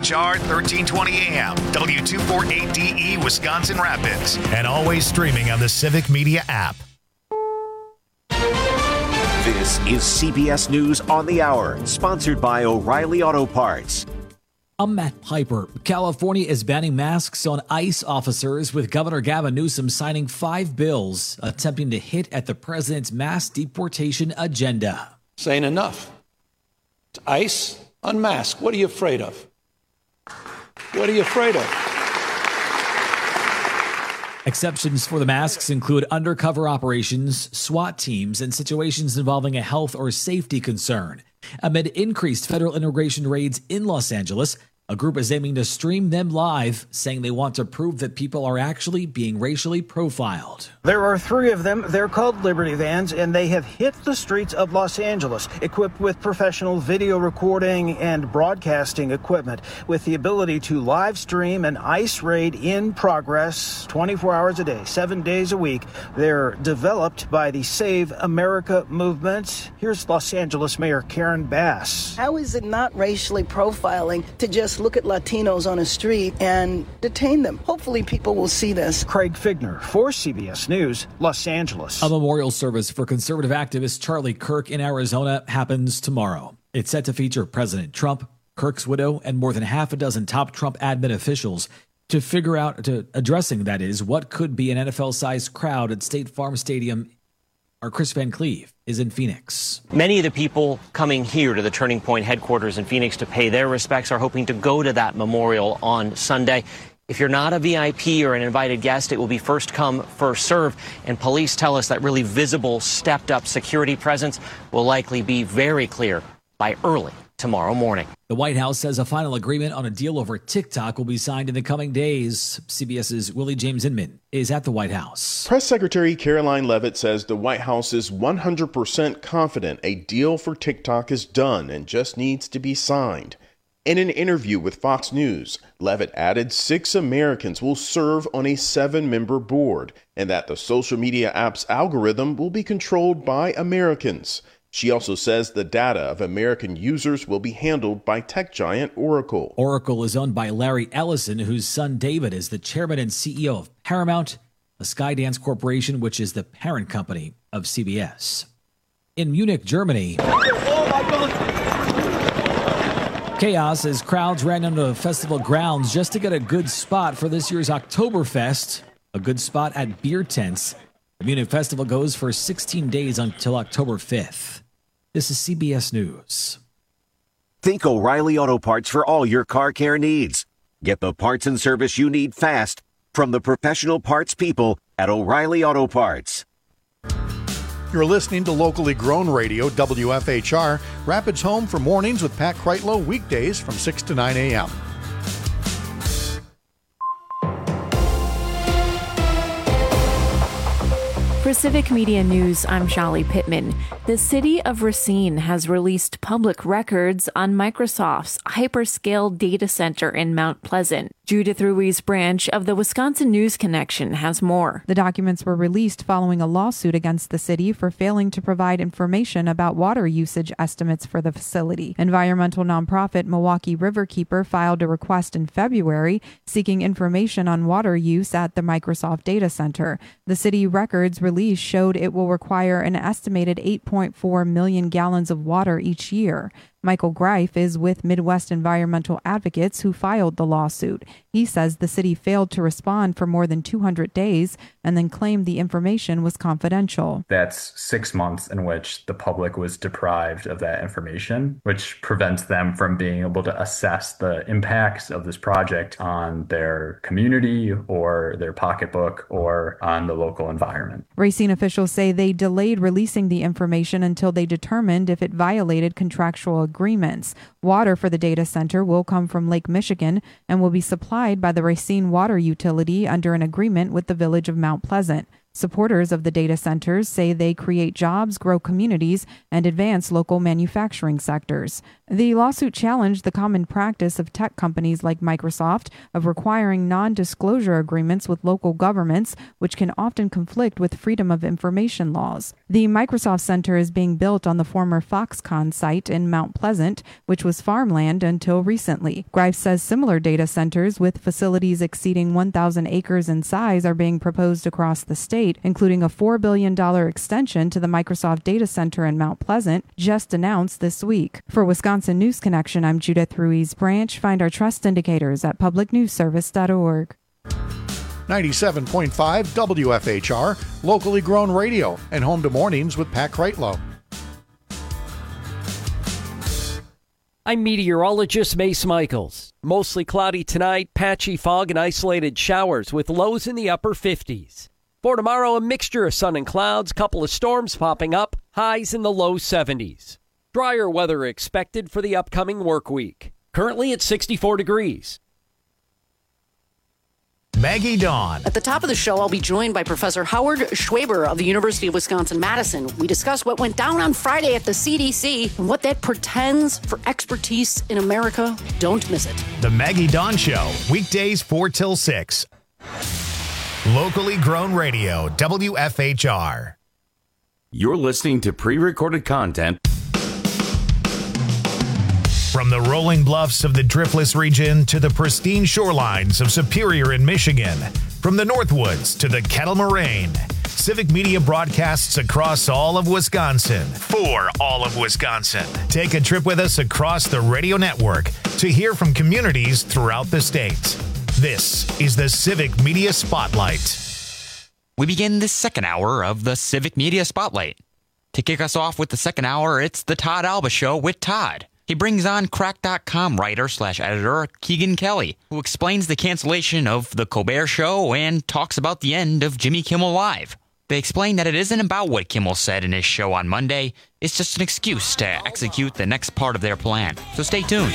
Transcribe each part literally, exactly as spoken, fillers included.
H R thirteen twenty A M, W two forty-eight D E, Wisconsin Rapids, and always streaming on the Civic Media app. This is C B S News on the Hour, sponsored by O'Reilly Auto Parts. I'm Matt Piper. California is banning masks on ICE officers, with Governor Gavin Newsom signing five bills attempting to hit at the president's mass deportation agenda. Saying enough. It's ICE, unmask. What are you afraid of? What are you afraid of? Exceptions for the masks include undercover operations, SWAT teams, and situations involving a health or safety concern. Amid increased federal immigration raids in Los Angeles, a group is aiming to stream them live, saying they want to prove that people are actually being racially profiled. There are three of them. They're called Liberty Vans, and they have hit the streets of Los Angeles, equipped with professional video recording and broadcasting equipment, with the ability to live stream an ICE raid in progress twenty-four hours a day, seven days a week. They're developed by the Save America movement. Here's Los Angeles Mayor Karen Bass. How is it not racially profiling to just look at Latinos on a street and detain them? Hopefully people will see this. Craig Figner for C B S News, Los Angeles. A memorial service for conservative activist Charlie Kirk in Arizona happens tomorrow. It's set to feature President Trump, Kirk's widow, and more than half a dozen top Trump admin officials to figure out, to addressing, that is, what could be an N F L-sized crowd at State Farm Stadium. Our Chris Van Cleve is in Phoenix. Many of the people coming here to the Turning Point headquarters in Phoenix to pay their respects are hoping to go to that memorial on Sunday. If you're not a V I P or an invited guest, it will be first come, first serve. And police tell us that really visible, stepped up security presence will likely be very clear by early tomorrow morning. The White House says a final agreement on a deal over TikTok will be signed in the coming days. CBS's Willie James Inman is at the White House. Press Secretary Caroline Leavitt says the White House is one hundred percent confident a deal for TikTok is done and just needs to be signed. In an interview with Fox News, Leavitt added six Americans will serve on a seven-member board and that the social media app's algorithm will be controlled by Americans. She also says the data of American users will be handled by tech giant Oracle. Oracle is owned by Larry Ellison, whose son David is the chairman and C E O of Paramount, a Skydance corporation, which is the parent company of C B S. In Munich, Germany, chaos as crowds ran into festival grounds just to get a good spot for this year's Oktoberfest, a good spot at beer tents. The Munich Festival goes for sixteen days until October fifth. This is C B S News. Think O'Reilly Auto Parts for all your car care needs. Get the parts and service you need fast from the professional parts people at O'Reilly Auto Parts. You're listening to locally grown radio, W F H R, Rapids Home for mornings with Pat Kreitlow, weekdays from six to nine a.m. For Civic Media News, I'm Shali Pittman. The city of Racine has released public records on Microsoft's hyperscale data center in Mount Pleasant. Judith Ruiz branch of the Wisconsin News Connection has more. The documents were released following a lawsuit against the city for failing to provide information about water usage estimates for the facility. Environmental nonprofit Milwaukee Riverkeeper filed a request in February seeking information on water use at the Microsoft data center. The city records release showed it will require an estimated eight point four million gallons of water each year. Michael Greif is with Midwest Environmental Advocates, who filed the lawsuit. He says the city failed to respond for more than two hundred days and then claimed the information was confidential. That's six months in which the public was deprived of that information, which prevents them from being able to assess the impacts of this project on their community or their pocketbook or on the local environment. Racine officials say they delayed releasing the information until they determined if it violated contractual agreements. Water for the data center will come from Lake Michigan and will be supplied by the Racine Water Utility under an agreement with the village of Mount Pleasant. Supporters of the data centers say they create jobs, grow communities, and advance local manufacturing sectors. The lawsuit challenged the common practice of tech companies like Microsoft of requiring non-disclosure agreements with local governments, which can often conflict with freedom of information laws. The Microsoft Center is being built on the former Foxconn site in Mount Pleasant, which was farmland until recently. Grives says similar data centers with facilities exceeding one thousand acres in size are being proposed across the state, including a four billion dollars extension to the Microsoft data center in Mount Pleasant, just announced this week. For Wisconsin News Connection, I'm Judith Ruiz Branch. Find our trust indicators at public news service dot org. ninety-seven point five W F H R, locally grown radio, and home to mornings with Pat Kreitlow. I'm meteorologist Mace Michaels. Mostly cloudy tonight, patchy fog and isolated showers with lows in the upper fifties. For tomorrow, a mixture of sun and clouds, couple of storms popping up, highs in the low seventies. Drier weather expected for the upcoming work week. Currently at sixty-four degrees. Maggie Dawn. At the top of the show, I'll be joined by Professor Howard Schwaber of the University of Wisconsin-Madison. We discuss what went down on Friday at the C D C and what that portends for expertise in America. Don't miss it. The Maggie Dawn Show, weekdays four till six. Locally grown radio, W F H R. You're listening to pre-recorded content. From the rolling bluffs of the Driftless region to the pristine shorelines of Superior in Michigan, from the Northwoods to the Kettle Moraine, Civic Media broadcasts across all of Wisconsin for all of Wisconsin. Take a trip with us across the radio network to hear from communities throughout the state. This is the Civic Media Spotlight. We begin the second hour of the Civic Media Spotlight. To kick us off with the second hour, it's the Todd Alba Show with Todd. He brings on crack dot com writer slash editor Keegan Kelly, who explains the cancellation of The Colbert Show and talks about the end of Jimmy Kimmel Live. They explain that it isn't about what Kimmel said in his show on Monday. It's just an excuse to execute the next part of their plan. So stay tuned.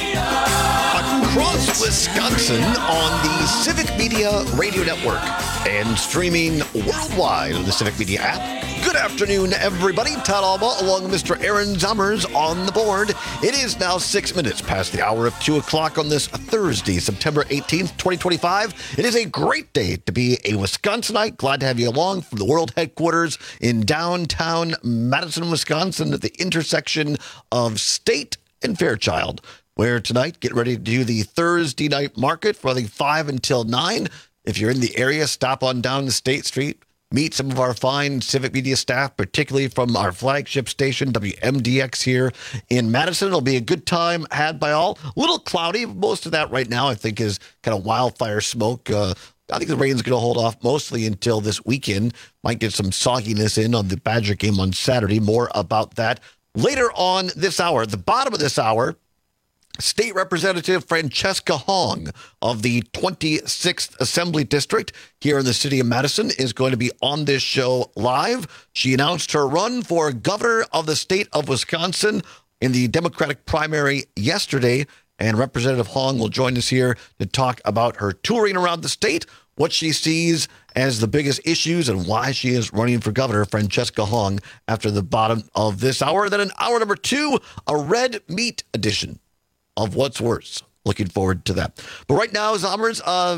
Across Wisconsin on the Civic Media Radio Network and streaming worldwide on the Civic Media app. Good afternoon, everybody. Todd Alba along with Mister Aaron Zommers on the board. It is now six minutes past the hour of two o'clock on this Thursday, September eighteenth, twenty twenty-five. It is a great day to be a Wisconsinite. Glad to have you along from the world headquarters in downtown Madison, Wisconsin at the intersection of State and Fairchild, where tonight, get ready to do the Thursday night market from I think five until nine. If you're in the area, stop on down to State Street. Meet some of our fine Civic Media staff, particularly from our flagship station, W M D X here in Madison. It'll be a good time had by all. A little cloudy. Most of that right now, I think, is kind of wildfire smoke. Uh, I think the rain's going to hold off mostly until this weekend. Might get some sogginess in on the Badger game on Saturday. More about that later on this hour. At the bottom of this hour, State Representative Francesca Hong of the twenty-sixth Assembly District here in the city of Madison is going to be on this show live. She announced her run for governor of the state of Wisconsin in the Democratic primary yesterday, and Representative Hong will join us here to talk about her touring around the state, what she sees as the biggest issues, and why she is running for governor. Francesca Hong after the bottom of this hour. Then in hour number two, a red meat edition of What's Worse. Looking forward to that. But right now, Zommers, uh,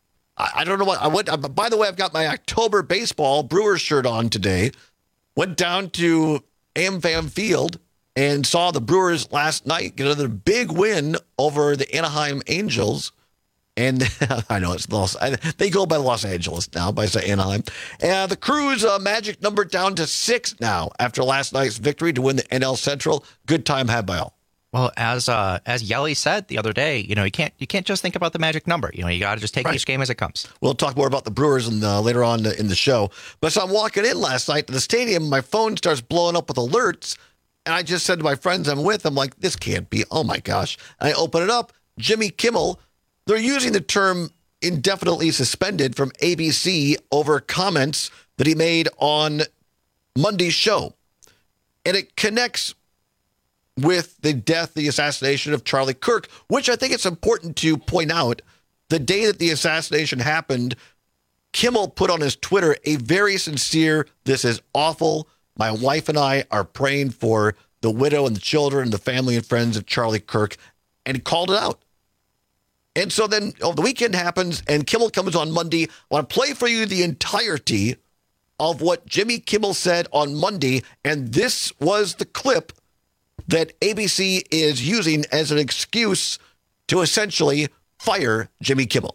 I, I don't know what I went. Uh, by the way, I've got my October baseball Brewers shirt on today. Went down to AmFam Field and saw the Brewers last night get another big win over the Anaheim Angels. And I know it's Los. They go by Los Angeles now, by say Anaheim. And the Crew's uh, magic number down to six now after last night's victory to win the N L Central. Good time had by all. Well, as uh, as Yelly said the other day, you know, you can't you can't just think about the magic number. You know, you got to just take right. each game as it comes. We'll talk more about the Brewers in the, later on in the show. But so I'm walking in last night to the stadium, my phone starts blowing up with alerts, and I just said to my friends I'm with, I'm like, this can't be. Oh my gosh! And I open it up. Jimmy Kimmel. They're using the term indefinitely suspended from A B C over comments that he made on Monday's show, and it connects with the death, the assassination of Charlie Kirk, which I think it's important to point out. The day that the assassination happened, Kimmel put on his Twitter a very sincere, "This is awful. My wife and I are praying for the widow and the children and the family and friends of Charlie Kirk," and he called it out. And so then oh, the weekend happens, and Kimmel comes on Monday. I want to play for you the entirety of what Jimmy Kimmel said on Monday, and this was the clip that A B C is using as an excuse to essentially fire Jimmy Kimmel.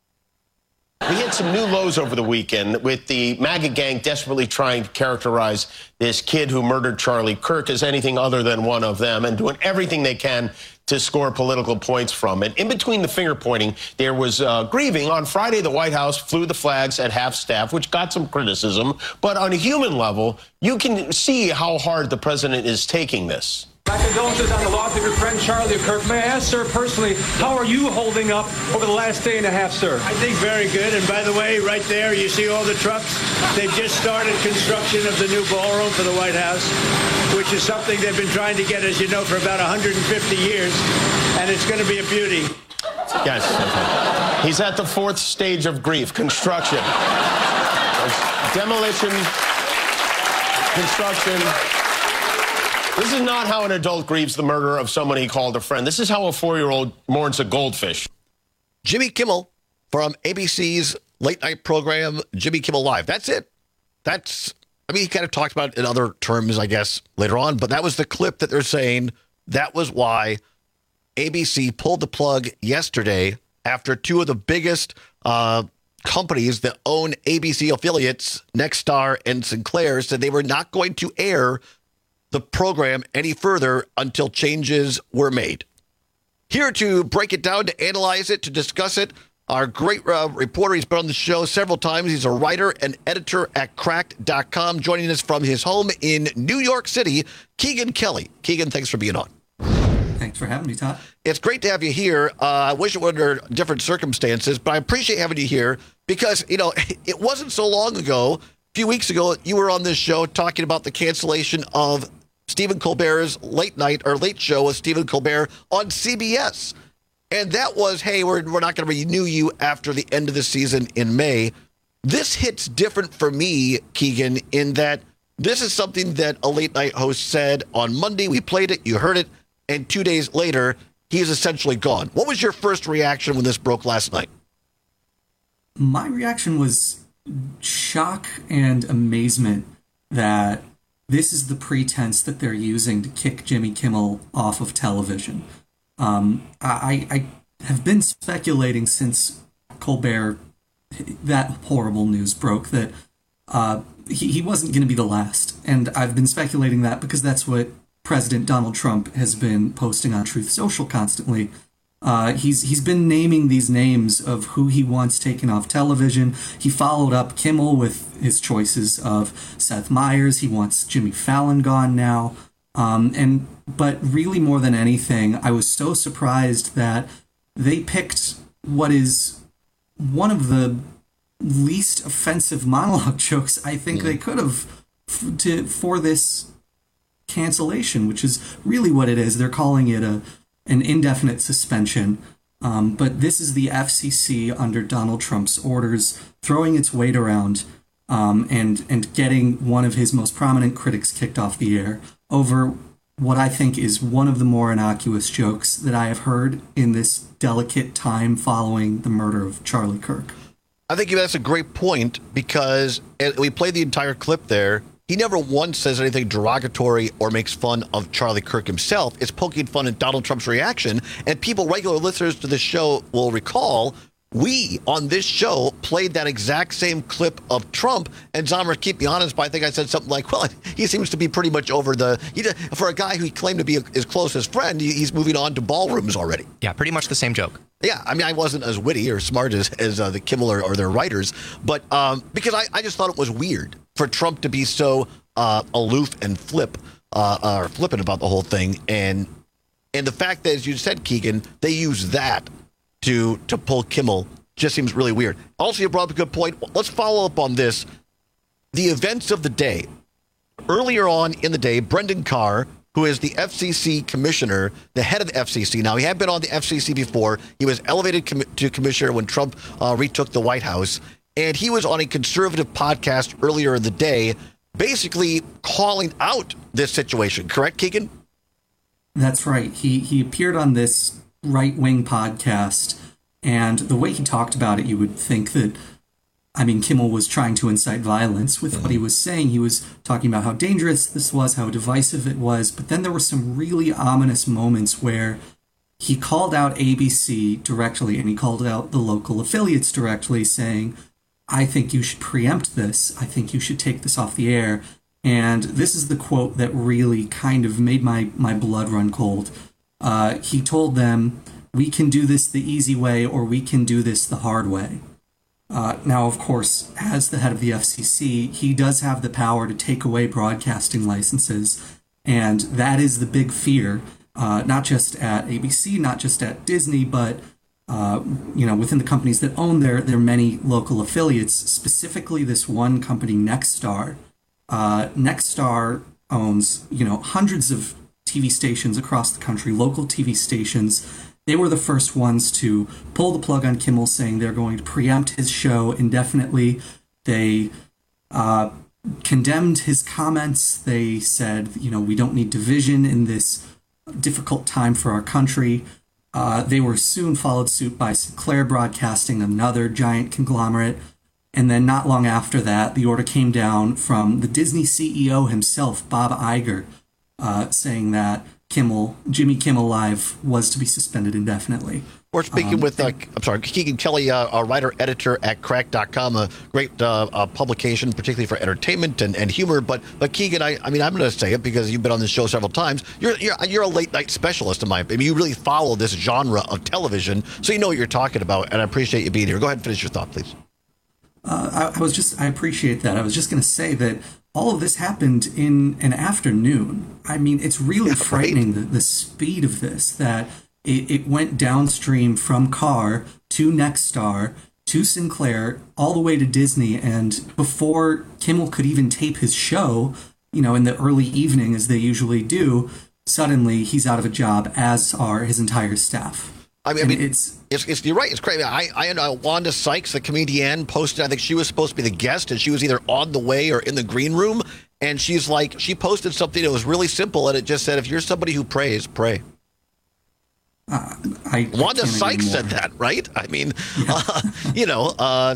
We hit some new lows over the weekend with the MAGA gang desperately trying to characterize this kid who murdered Charlie Kirk as anything other than one of them and doing everything they can to score political points from it. In between the finger pointing, there was uh, grieving. On Friday, the White House flew the flags at half staff, which got some criticism. But on a human level, you can see how hard the president is taking this. My condolences on the loss of your friend Charlie Kirk. May I ask, sir, personally, how are you holding up over the last day and a half, sir? I think very good. And by the way, right there, you see all the trucks? They've just started construction of the new ballroom for the White House, which is something they've been trying to get, as you know, for about one hundred fifty years. And it's going to be a beauty. Yes. He's at the fourth stage of grief, construction. Demolition, construction. This is not how an adult grieves the murder of someone he called a friend. This is how a four-year-old mourns a goldfish. Jimmy Kimmel from A B C's late night program, Jimmy Kimmel Live. That's it. That's, I mean, he kind of talked about it in other terms, I guess, later on, but that was the clip that they're saying that was why A B C pulled the plug yesterday after two of the biggest uh, companies that own A B C affiliates, Nexstar and Sinclair, said they were not going to air the program any further until changes were made. Here to break it down, to analyze it, to discuss it, our great uh, reporter. He's been on the show several times. He's a writer and editor at cracked dot com, joining us from his home in New York City, Keegan Kelly. Keegan, thanks for being on. Thanks for having me, Todd. It's great to have you here. Uh, I wish it were under different circumstances, but I appreciate having you here because, you know, it wasn't so long ago, a few weeks ago, you were on this show talking about the cancellation of Stephen Colbert's late night or late show with Stephen Colbert on C B S. And that was, hey, we're, we're not going to renew you after the end of the season in May. This hits different for me, Keegan, in that this is something that a late night host said on Monday. We played it, you heard it, and two days later, he is essentially gone. What was your first reaction when this broke last night? My reaction was shock and amazement that this is the pretense that they're using to kick Jimmy Kimmel off of television. Um, I, I have been speculating since Colbert, that horrible news broke, that uh, he, he wasn't going to be the last. And I've been speculating that because that's what President Donald Trump has been posting on Truth Social constantly. Uh, he's he's been naming these names of who he wants taken off television. He followed up Kimmel with his choices of Seth Meyers. He wants Jimmy Fallon gone now. Um, and but really more than anything, I was so surprised that they picked what is one of the least offensive monologue jokes I think mm. they could have f- to for this cancellation, which is really what it is. They're calling it a an indefinite suspension. Um, but this is the F C C under Donald Trump's orders throwing its weight around um, and and getting one of his most prominent critics kicked off the air over what I think is one of the more innocuous jokes that I have heard in this delicate time following the murder of Charlie Kirk. I think that's a great point because we played the entire clip there. He never once says anything derogatory or makes fun of Charlie Kirk himself. It's poking fun at Donald Trump's reaction. And people, regular listeners to this show, will recall we, on this show, played that exact same clip of Trump. And Zomer, keep me honest, but I think I said something like, well, he seems to be pretty much over the, he, for a guy who he claimed to be his closest friend, he's moving on to ballrooms already. Yeah, pretty much the same joke. Yeah, I mean, I wasn't as witty or smart as, as uh, the Kimmel or, or their writers, but um, because I, I just thought it was weird for Trump to be so uh, aloof and flip uh, or flippant about the whole thing. And and the fact that, as you said, Keegan, they use that to to pull Kimmel just seems really weird. Also, you brought up a good point. Let's follow up on this. The events of the day. Earlier on in the day, Brendan Carr, who is the F C C commissioner, the head of the F C C. Now, he had been on the F C C before. He was elevated com- to commissioner when Trump uh, retook the White House. and he was on a conservative podcast earlier in the day, basically calling out this situation. Correct, Keegan? That's right. He he appeared on this right-wing podcast, and the way he talked about it, you would think that, I mean, Kimmel was trying to incite violence with what he was saying. He was talking about how dangerous this was, how divisive it was, but then there were some really ominous moments where he called out A B C directly, and he called out the local affiliates directly, saying, I think you should preempt this. I think you should take this off the air. And this is the quote that really kind of made my, my blood run cold. Uh, he told them, we can do this the easy way, or we can do this the hard way. Uh, now, of course, as the head of the F C C, he does have the power to take away broadcasting licenses. And that is the big fear, uh, not just at A B C, not just at Disney, but uh, you know, within the companies that own their, their many local affiliates, specifically this one company, Nexstar. Uh, Nexstar owns, you know, hundreds of T V stations across the country, local T V stations. They were the first ones to pull the plug on Kimmel, saying they're going to preempt his show indefinitely. They uh, condemned his comments. They said, you know, we don't need division in this difficult time for our country. Uh, they were soon followed suit by Sinclair Broadcasting, another giant conglomerate. And then not long after that, the order came down from the Disney C E O himself, Bob Iger, uh, saying that Kimmel, Jimmy Kimmel Live was to be suspended indefinitely. We're speaking um, with, uh, I'm sorry, Keegan Kelly, uh, a writer-editor at cracked dot com, a great uh, uh, publication, particularly for entertainment and, and humor. But, but Keegan, I, I mean, I'm going to say it because you've been on this show several times. You're, you're you're a late-night specialist, in my opinion. You really follow this genre of television, so you know what you're talking about, and I appreciate you being here. Go ahead and finish your thought, please. Uh, I, I was just, I appreciate that. I was just going to say that all of this happened in an afternoon. I mean, it's really yeah, frightening, right? the, the speed of this, that it, it went downstream from Carr to Nexstar to Sinclair, all the way to Disney. And before Kimmel could even tape his show, you know, in the early evening, as they usually do, suddenly he's out of a job, as are his entire staff. I mean, I mean it's, it's it's you're right. It's crazy. I I know Wanda Sykes, the comedian, posted. I think she was supposed to be the guest, and she was either on the way or in the green room. And she's like, she posted something that was really simple, and it just said, "If you're somebody who prays, pray." Uh, I, Wanda I Sykes said that, right? I mean, yeah. uh, you know. Uh,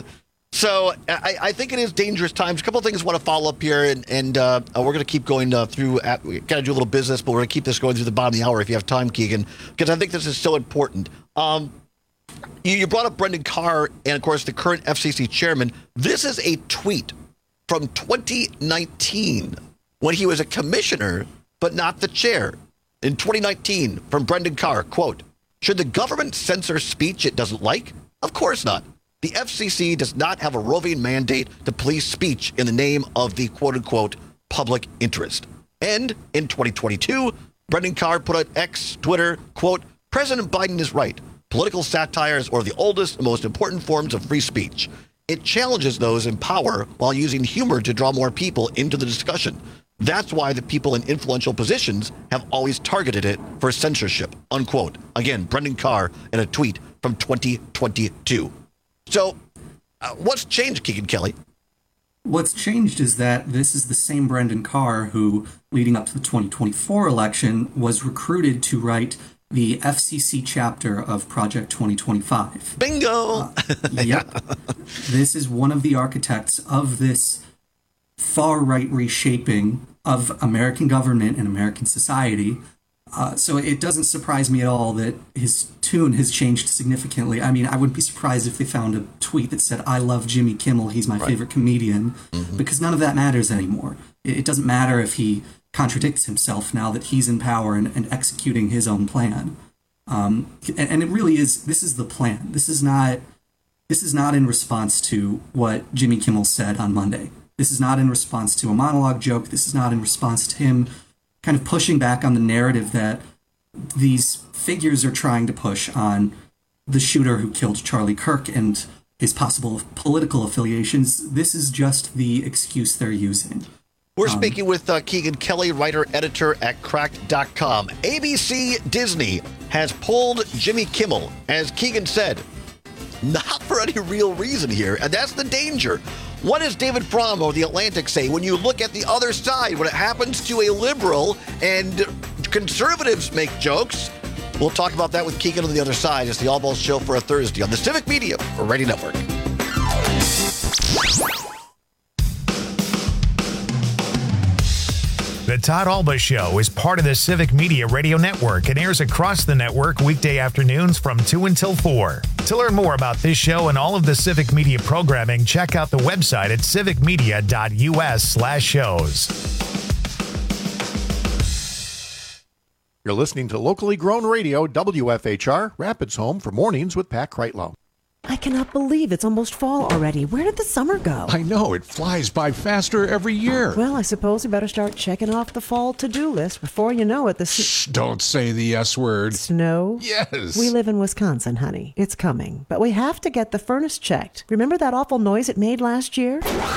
so I, I think it is dangerous times. A couple of things I want to follow up here, and, and uh, we're going to keep going uh, through. At, we got to do a little business, but we're going to keep this going through the bottom of the hour if you have time, Keegan, because I think this is so important. Um, you, you brought up Brendan Carr and, of course, the current F C C chairman. This is a tweet from twenty nineteen when he was a commissioner, but not the chair. In twenty nineteen, from Brendan Carr, quote, "Should the government censor speech it doesn't like? Of course not. The F C C does not have a roving mandate to police speech in the name of the quote-unquote public interest." And in twenty twenty-two, Brendan Carr put on X, Twitter, quote, "President Biden is right. Political satire is one of the oldest and most important forms of free speech. It challenges those in power while using humor to draw more people into the discussion. That's why the people in influential positions have always targeted it for censorship," unquote. Again, Brendan Carr in a tweet from twenty twenty-two. So uh, what's changed, Keegan Kelly? What's changed is that this is the same Brendan Carr who, leading up to the twenty twenty-four election, was recruited to write the F C C chapter of Project twenty twenty-five. Bingo! Uh, yep. This is one of the architects of this far-right reshaping of American government and American society. Uh, so it doesn't surprise me at all that his tune has changed significantly. I mean, I wouldn't be surprised if they found a tweet that said, "I love Jimmy Kimmel, he's my right. favorite comedian," mm-hmm. because none of that matters anymore. It, it doesn't matter if he contradicts himself now that he's in power and, and executing his own plan. Um, and, and it really is, this is the plan. This is not, this is not in response to what Jimmy Kimmel said on Monday. This is not in response to a monologue joke. This is not in response to him kind of pushing back on the narrative that these figures are trying to push on the shooter who killed Charlie Kirk and his possible political affiliations. This is just the excuse they're using. We're um, speaking with uh, Keegan Kelly, writer-editor at cracked dot com. A B C Disney has pulled Jimmy Kimmel. As Keegan said, not for any real reason here, and that's the danger. What does David Fromm of The Atlantic say when you look at the other side, when it happens to a liberal and conservatives make jokes? We'll talk about that with Keegan on the other side. It's the All Balls Show for a Thursday on the Civic Media Radio Network. The Todd Alba Show is part of the Civic Media Radio Network and airs across the network weekday afternoons from two until four. To learn more about this show and all of the Civic Media programming, check out the website at civicmedia.us slash shows. You're listening to locally grown radio, W F H R, Rapids Home for Mornings with Pat Kreitlow. I cannot believe it's almost fall already. Where did the summer go? I know, it flies by faster every year. Well, I suppose we better start checking off the fall to-do list. Before you know it, the... Shh, don't say the S word. Snow? Yes. We live in Wisconsin, honey. It's coming. But we have to get the furnace checked. Remember that awful noise it made last year?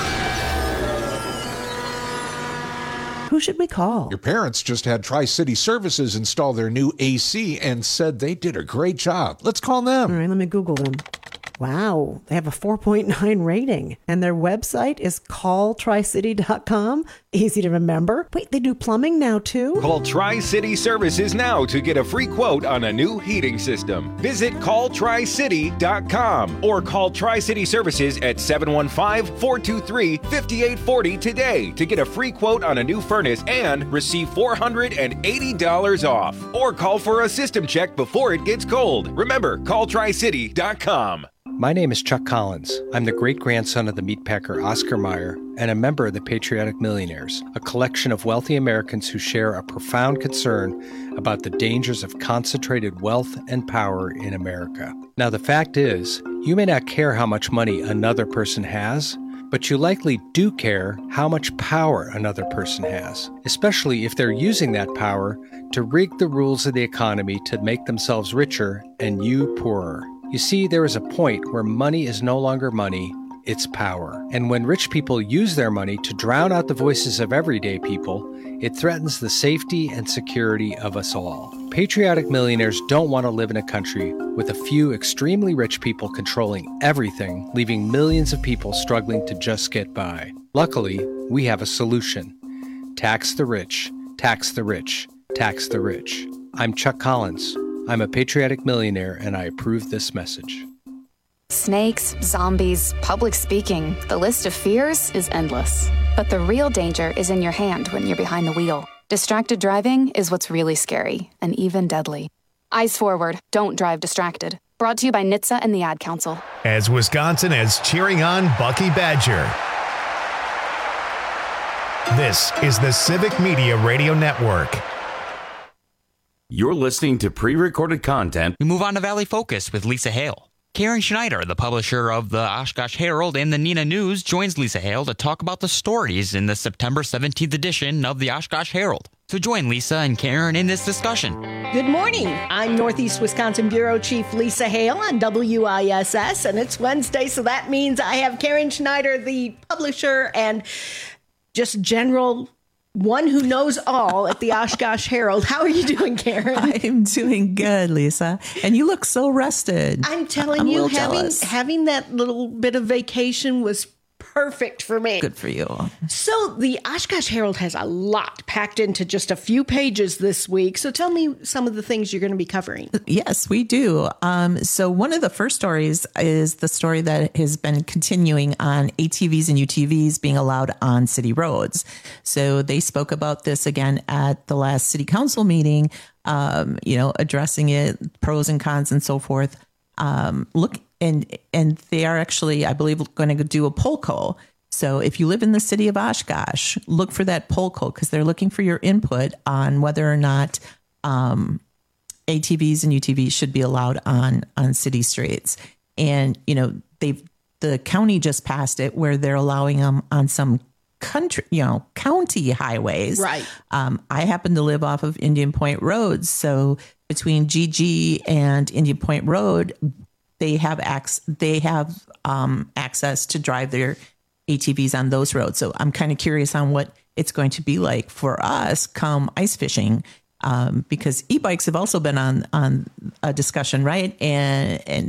Who should we call? Your parents just had Tri-City Services install their new A C and said they did a great job. Let's call them. All right, let me Google them. Wow, they have a four point nine rating, and their website is call tri city dot com. Easy to remember. Wait, they do plumbing now, too? Call Tri-City Services now to get a free quote on a new heating system. Visit call tri city dot com or call Tri-City Services at seven one five, four two three, five eight four zero today to get a free quote on a new furnace and receive four hundred eighty dollars off. Or call for a system check before it gets cold. Remember, call tri city dot com. My name is Chuck Collins. I'm the great-grandson of the meatpacker Oscar Mayer and a member of the Patriotic Millionaires, a collection of wealthy Americans who share a profound concern about the dangers of concentrated wealth and power in America. Now, the fact is, you may not care how much money another person has, but you likely do care how much power another person has, especially if they're using that power to rig the rules of the economy to make themselves richer and you poorer. You see, there is a point where money is no longer money, it's power. And when rich people use their money to drown out the voices of everyday people, it threatens the safety and security of us all. Patriotic millionaires don't want to live in a country with a few extremely rich people controlling everything, leaving millions of people struggling to just get by. Luckily, we have a solution. Tax the rich, tax the rich, tax the rich. I'm Chuck Collins. I'm a patriotic millionaire, and I approve this message. Snakes, zombies, public speaking. The list of fears is endless. But the real danger is in your hand when you're behind the wheel. Distracted driving is what's really scary and even deadly. Eyes forward. Don't drive distracted. Brought to you by N H T S A and the Ad Council. As Wisconsin is cheering on Bucky Badger. This is the Civic Media Radio Network. You're listening to pre-recorded content. We move on to Valley Focus with Lisa Hale. Karen Schneider, the publisher of the Oshkosh Herald and the Neenah News, joins Lisa Hale to talk about the stories in the September seventeenth edition of the Oshkosh Herald. So join Lisa and Karen in this discussion. Good morning. I'm Northeast Wisconsin Bureau Chief Lisa Hale on W I S S, and it's Wednesday, so that means I have Karen Schneider, the publisher and just general one who knows all at the Oshkosh Herald. How are you doing, Karen? I'm doing good, Lisa. And you look so rested. I'm telling I'm you, having jealous. having that little bit of vacation was perfect for me. Good for you. So the Oshkosh Herald has a lot packed into just a few pages this week. So tell me some of the things you're going to be covering. Yes, we do. Um, so one of the first stories is the story that has been continuing on A T Vs and U T Vs being allowed on city roads. So they spoke about this again at the last city council meeting, um, you know, addressing it, pros and cons and so forth. Um, look, and and they are actually, I believe, going to do a poll call. So if you live in the city of Oshkosh, look for that poll call because they're looking for your input on whether or not um, A T Vs and U T Vs should be allowed on on city streets. And you know, they've the county just passed it where they're allowing them on some country, you know, county highways. Right. Um, I happen to live off of Indian Point Road, so between G G and Indian Point Road, they have ac- they have um, access to drive their A T Vs on those roads. So I'm kind of curious on what it's going to be like for us come ice fishing, um, because e-bikes have also been on on a discussion, right? And and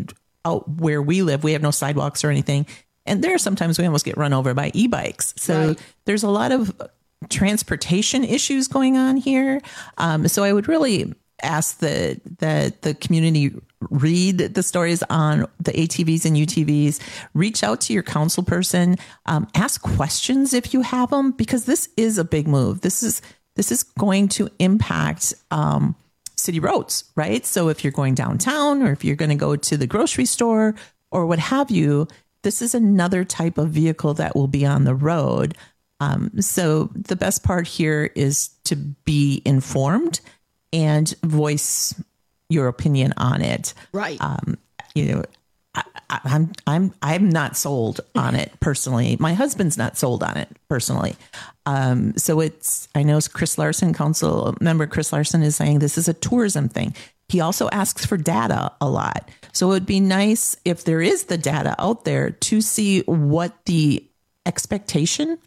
out where we live, we have no sidewalks or anything. And there are sometimes we almost get run over by e-bikes. So right. there's a lot of transportation issues going on here. Um, so I would really ask that that the community read the stories on the A T Vs and U T Vs, reach out to your council person, um, ask questions if you have them, because this is a big move. This is this is going to impact um, city roads, right? So if you're going downtown or if you're going to go to the grocery store or what have you, this is another type of vehicle that will be on the road. Um, so the best part here is to be informed and voice your opinion on it. Right. Um, you know, I, I, I'm I'm I'm not sold on it personally. My husband's not sold on it personally. Um, so it's I know Chris Larson, council member Chris Larson, is saying this is a tourism thing. He also asks for data a lot. So it would be nice if there is the data out there to see what the expectation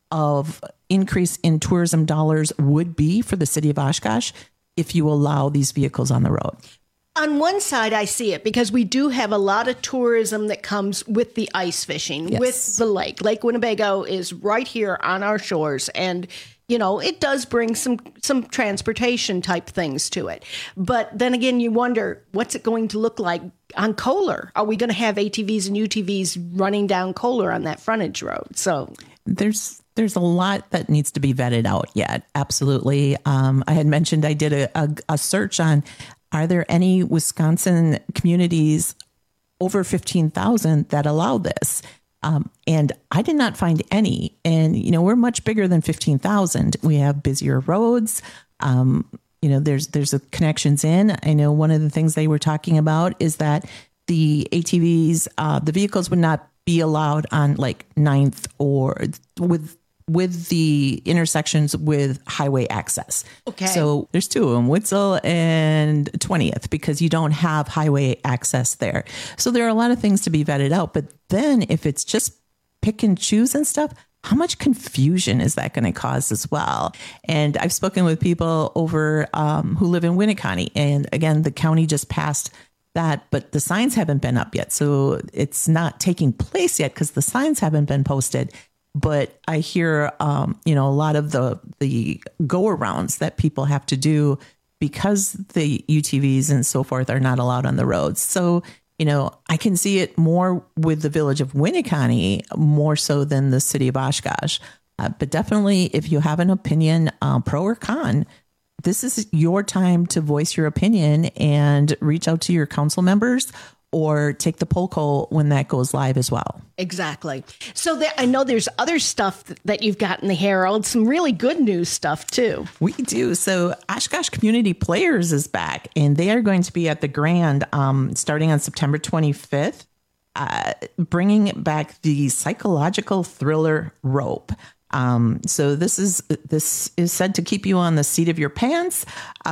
of increase in tourism dollars would be for the city of Oshkosh if you allow these vehicles on the road. On one side, I see it because we do have a lot of tourism that comes with the ice fishing, Yes. with the lake. Lake Winnebago is right here on our shores. And, you know, it does bring some, some transportation type things to it. But then again, you wonder, what's it going to look like on Kohler? Are we going to have A T Vs and U T Vs running down Kohler on that frontage road? So There's there's a lot that needs to be vetted out yet. Absolutely. Um, I had mentioned I did a, a, a search on, are there any Wisconsin communities over fifteen thousand that allow this? Um, and I did not find any. And, you know, we're much bigger than fifteen thousand. We have busier roads. Um, you know, there's there's a connections in. I know one of the things they were talking about is that the A T Vs, uh, the vehicles would not be allowed on like ninth or with with the intersections with highway access. Okay. So there's two of them, Witzel and twentieth, because you don't have highway access there. So there are a lot of things to be vetted out. But then if it's just pick and choose and stuff, how much confusion is that going to cause as well? And I've spoken with people over um, who live in Winneconne. And again, the county just passed that, but the signs haven't been up yet. So it's not taking place yet because the signs haven't been posted. But I hear, um, you know, a lot of the, the go arounds that people have to do because the U T Vs and so forth are not allowed on the roads. So, you know, I can see it more with the village of Winneconne, more so than the city of Oshkosh. Uh, but definitely, if you have an opinion, uh, pro or con, this is your time to voice your opinion and reach out to your council members or take the poll call when that goes live as well. Exactly. So there, I know there's other stuff that you've got in the Herald, some really good news stuff too. We do. So Oshkosh Community Players is back, and they are going to be at the Grand um, starting on September twenty-fifth, uh, bringing back the psychological thriller Rope. Um, so this is this is said to keep you on the seat of your pants.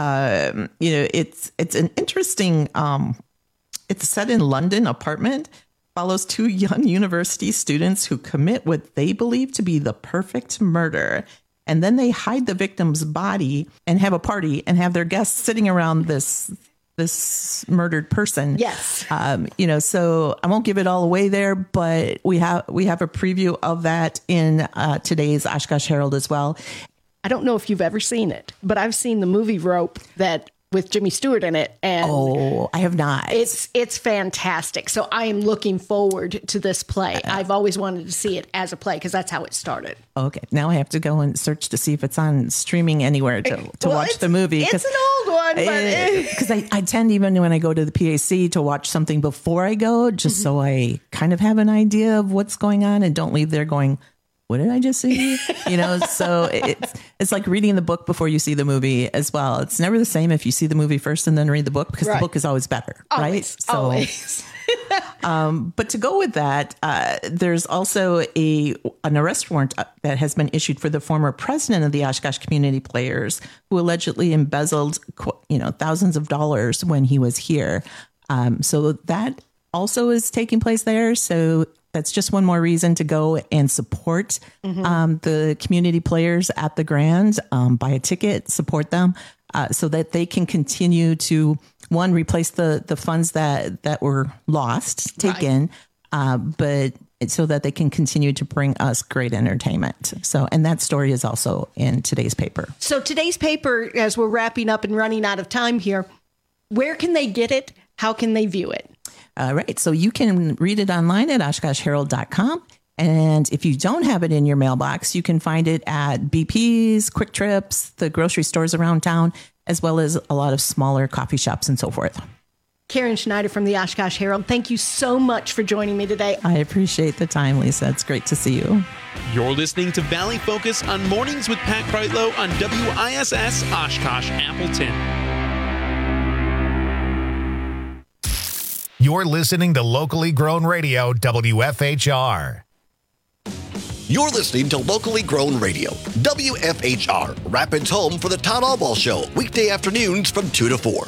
Um, you know, it's it's an interesting. Um, it's set in London apartment. Follows two young university students who commit what they believe to be the perfect murder, and then they hide the victim's body and have a party and have their guests sitting around this this murdered person. Yes. Um, you know, so I won't give it all away there, but we have we have a preview of that in uh, today's Oshkosh Herald as well. I don't know if you've ever seen it, but I've seen the movie Rope that with Jimmy Stewart in it. And oh, I have not. It's it's fantastic. So I am looking forward to this play. I've always wanted to see it as a play because that's how it started. Okay. Now I have to go and search to see if it's on streaming anywhere to, to well, watch the movie. It's an old one. Because I, I tend, even when I go to the P A C, to watch something before I go, just mm-hmm. so I kind of have an idea of what's going on and don't leave there going, what did I just see? You know, so it's it's like reading the book before you see the movie as well. It's never the same if you see the movie first and then read the book, because right. the book is always better, always, right? So, always. um, but to go with that, uh, there's also a an arrest warrant that has been issued for the former president of the Oshkosh Community Players, who allegedly embezzled, you know, thousands of dollars when he was here. Um, so that also is taking place there. So that's just one more reason to go and support mm-hmm. um, the community players at the Grand. Um, buy a ticket, support them, uh, so that they can continue to one, replace the, the funds that, that were lost, taken, right. uh, but so that they can continue to bring us great entertainment. So, and that story is also in today's paper. So today's paper, as we're wrapping up and running out of time here, where can they get it? How can they view it? All right. So you can read it online at oshkosh herald dot com. And if you don't have it in your mailbox, you can find it at B P's, Quick Trips, the grocery stores around town, as well as a lot of smaller coffee shops and so forth. Karen Schneider from the Oshkosh Herald, thank you so much for joining me today. I appreciate the time, Lisa. It's great to see you. You're listening to Valley Focus on Mornings with Pat Kreitlow on W I S S Oshkosh Appleton. You're listening to locally grown radio, W F H R. You're listening to locally grown radio, W F H R, Rapids home for the Todd Albaugh Show, weekday afternoons from two to four.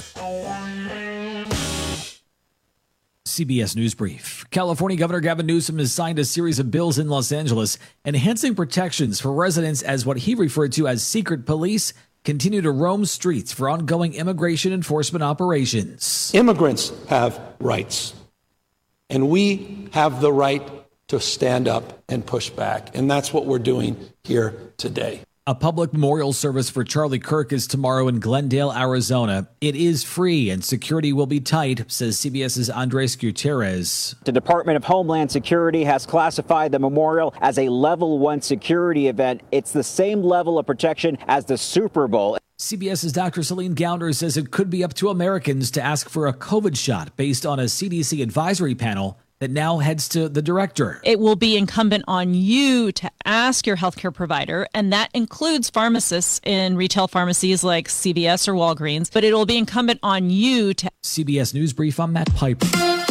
C B S News Brief. California Governor Gavin Newsom has signed a series of bills in Los Angeles enhancing protections for residents as what he referred to as secret police continue to roam streets for ongoing immigration enforcement operations. Immigrants have rights, and we have the right to stand up and push back, and that's what we're doing here today. A public memorial service for Charlie Kirk is tomorrow in Glendale, Arizona. It is free and security will be tight, says CBS's Andres Gutierrez. The Department of Homeland Security has classified the memorial as a level one security event. It's the same level of protection as the Super Bowl. CBS's Doctor Celine Gounder says it could be up to Americans to ask for a COVID shot based on a C D C advisory panel that now heads to the director. It will be incumbent on you to ask your healthcare provider, and that includes pharmacists in retail pharmacies like C V S or Walgreens, but it will be incumbent on you to... C B S News Brief, I'm Matt Piper.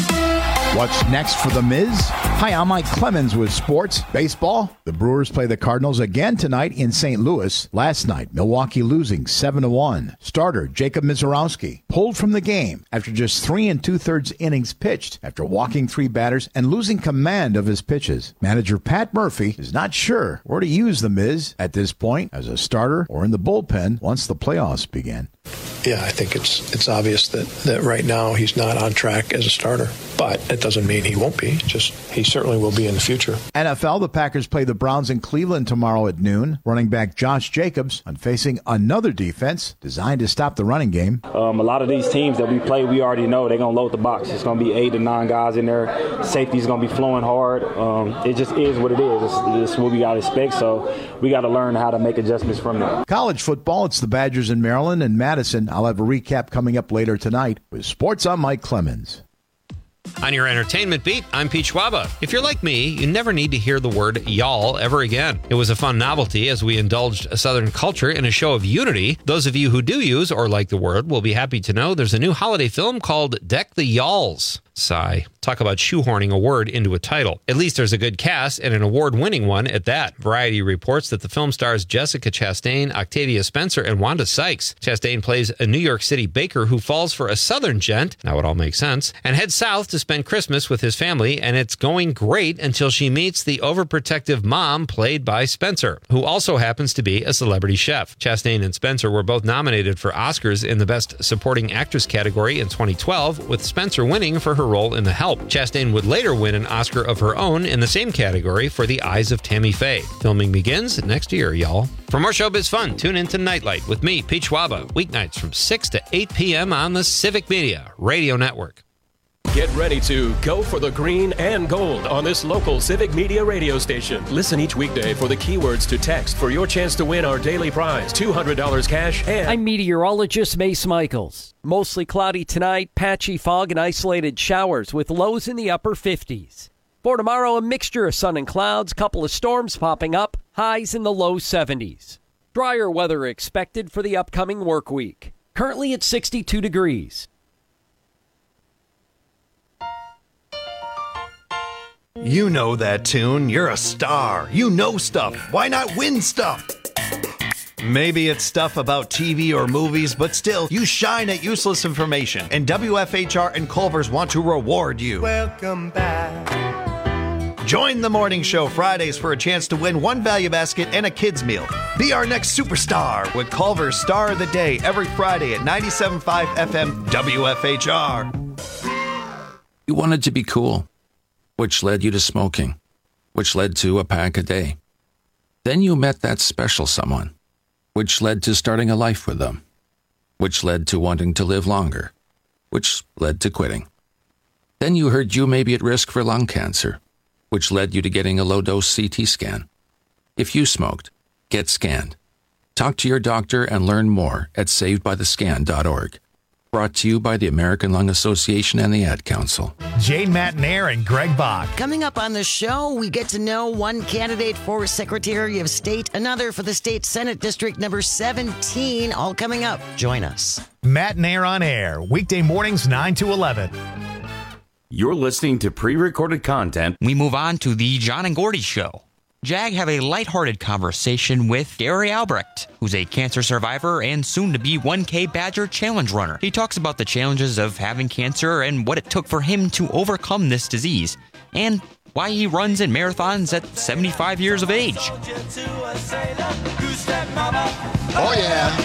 What's next for The Miz? Hi, I'm Mike Clemens with sports. Baseball. The Brewers play the Cardinals again tonight in Saint Louis. Last night, Milwaukee losing seven to one. Starter Jacob Mizorowski pulled from the game after just three and two-thirds innings pitched after walking three batters and losing command of his pitches. Manager Pat Murphy is not sure where to use The Miz at this point, as a starter or in the bullpen once the playoffs begin. Yeah, I think it's it's obvious that, that right now he's not on track as a starter, but it doesn't mean he won't be. Just he certainly will be in the future. N F L, the Packers play the Browns in Cleveland tomorrow at noon. Running back Josh Jacobs on facing another defense designed to stop the running game. Um, a lot of these teams that we play, we already know they're going to load the box. It's going to be eight to nine guys in there. Safety's going to be flowing hard. Um, it just is what it is. It's, it's what we got to expect, so we got to learn how to make adjustments from there. College football, it's the Badgers in Maryland and Madison. I'll have a recap coming up later tonight. With sports, I'm Mike Clemens. On your entertainment beat, I'm Pete Schwaba. If you're like me, you never need to hear the word y'all ever again. It was a fun novelty as we indulged a Southern culture in a show of unity. Those of you who do use or like the word will be happy to know there's a new holiday film called Deck the Y'alls. Sigh. Talk about shoehorning a word into a title. At least there's a good cast and an award-winning one at that. Variety reports that the film stars Jessica Chastain, Octavia Spencer, and Wanda Sykes. Chastain plays a New York City baker who falls for a Southern gent, now it all makes sense, and heads south to spend Christmas with his family, and it's going great until she meets the overprotective mom played by Spencer, who also happens to be a celebrity chef. Chastain and Spencer were both nominated for Oscars in the Best Supporting Actress category in twenty twelve, with Spencer winning for her role in The Help. Chastain would later win an Oscar of her own in the same category for The Eyes of Tammy Faye. Filming begins next year, y'all. For more showbiz fun, tune in to Nightlight with me, Pete Schwaba, weeknights from six to eight p.m. on the Civic Media Radio Network. Get ready to go for the green and gold on this local Civic Media radio station. Listen each weekday for the keywords to text for your chance to win our daily prize, two hundred dollars cash. And I'm meteorologist Mace Michaels. Mostly cloudy tonight, patchy fog and isolated showers with lows in the upper fifties. For tomorrow, a mixture of sun and clouds, couple of storms popping up, highs in the low seventies. Drier weather expected for the upcoming work week. Currently at sixty-two degrees. You know that tune. You're a star. You know stuff. Why not win stuff? Maybe it's stuff about T V or movies, but still, you shine at useless information. And W F H R and Culver's want to reward you. Welcome back. Join the morning show Fridays for a chance to win one value basket and a kids meal. Be our next superstar with Culver's Star of the Day every Friday at ninety-seven point five F M W F H R. You wanted to be cool, which led you to smoking, which led to a pack a day. Then you met that special someone, which led to starting a life with them, which led to wanting to live longer, which led to quitting. Then you heard you may be at risk for lung cancer, which led you to getting a low-dose C T scan. If you smoked, get scanned. Talk to your doctor and learn more at saved by the scan dot org. Brought to you by the American Lung Association and the Ad Council. Jane Matnair and Greg Bach. Coming up on the show, we get to know one candidate for Secretary of State, another for the State Senate District number seventeen. All coming up. Join us. Matnair on Air, weekday mornings nine to eleven. You're listening to pre-recorded content. We move on to the John and Gordy Show. Jag have a lighthearted conversation with Gary Albrecht, who's a cancer survivor and soon-to-be one K Badger Challenge runner. He talks about the challenges of having cancer and what it took for him to overcome this disease, and why he runs in marathons at seventy-five years of age. Oh, yeah.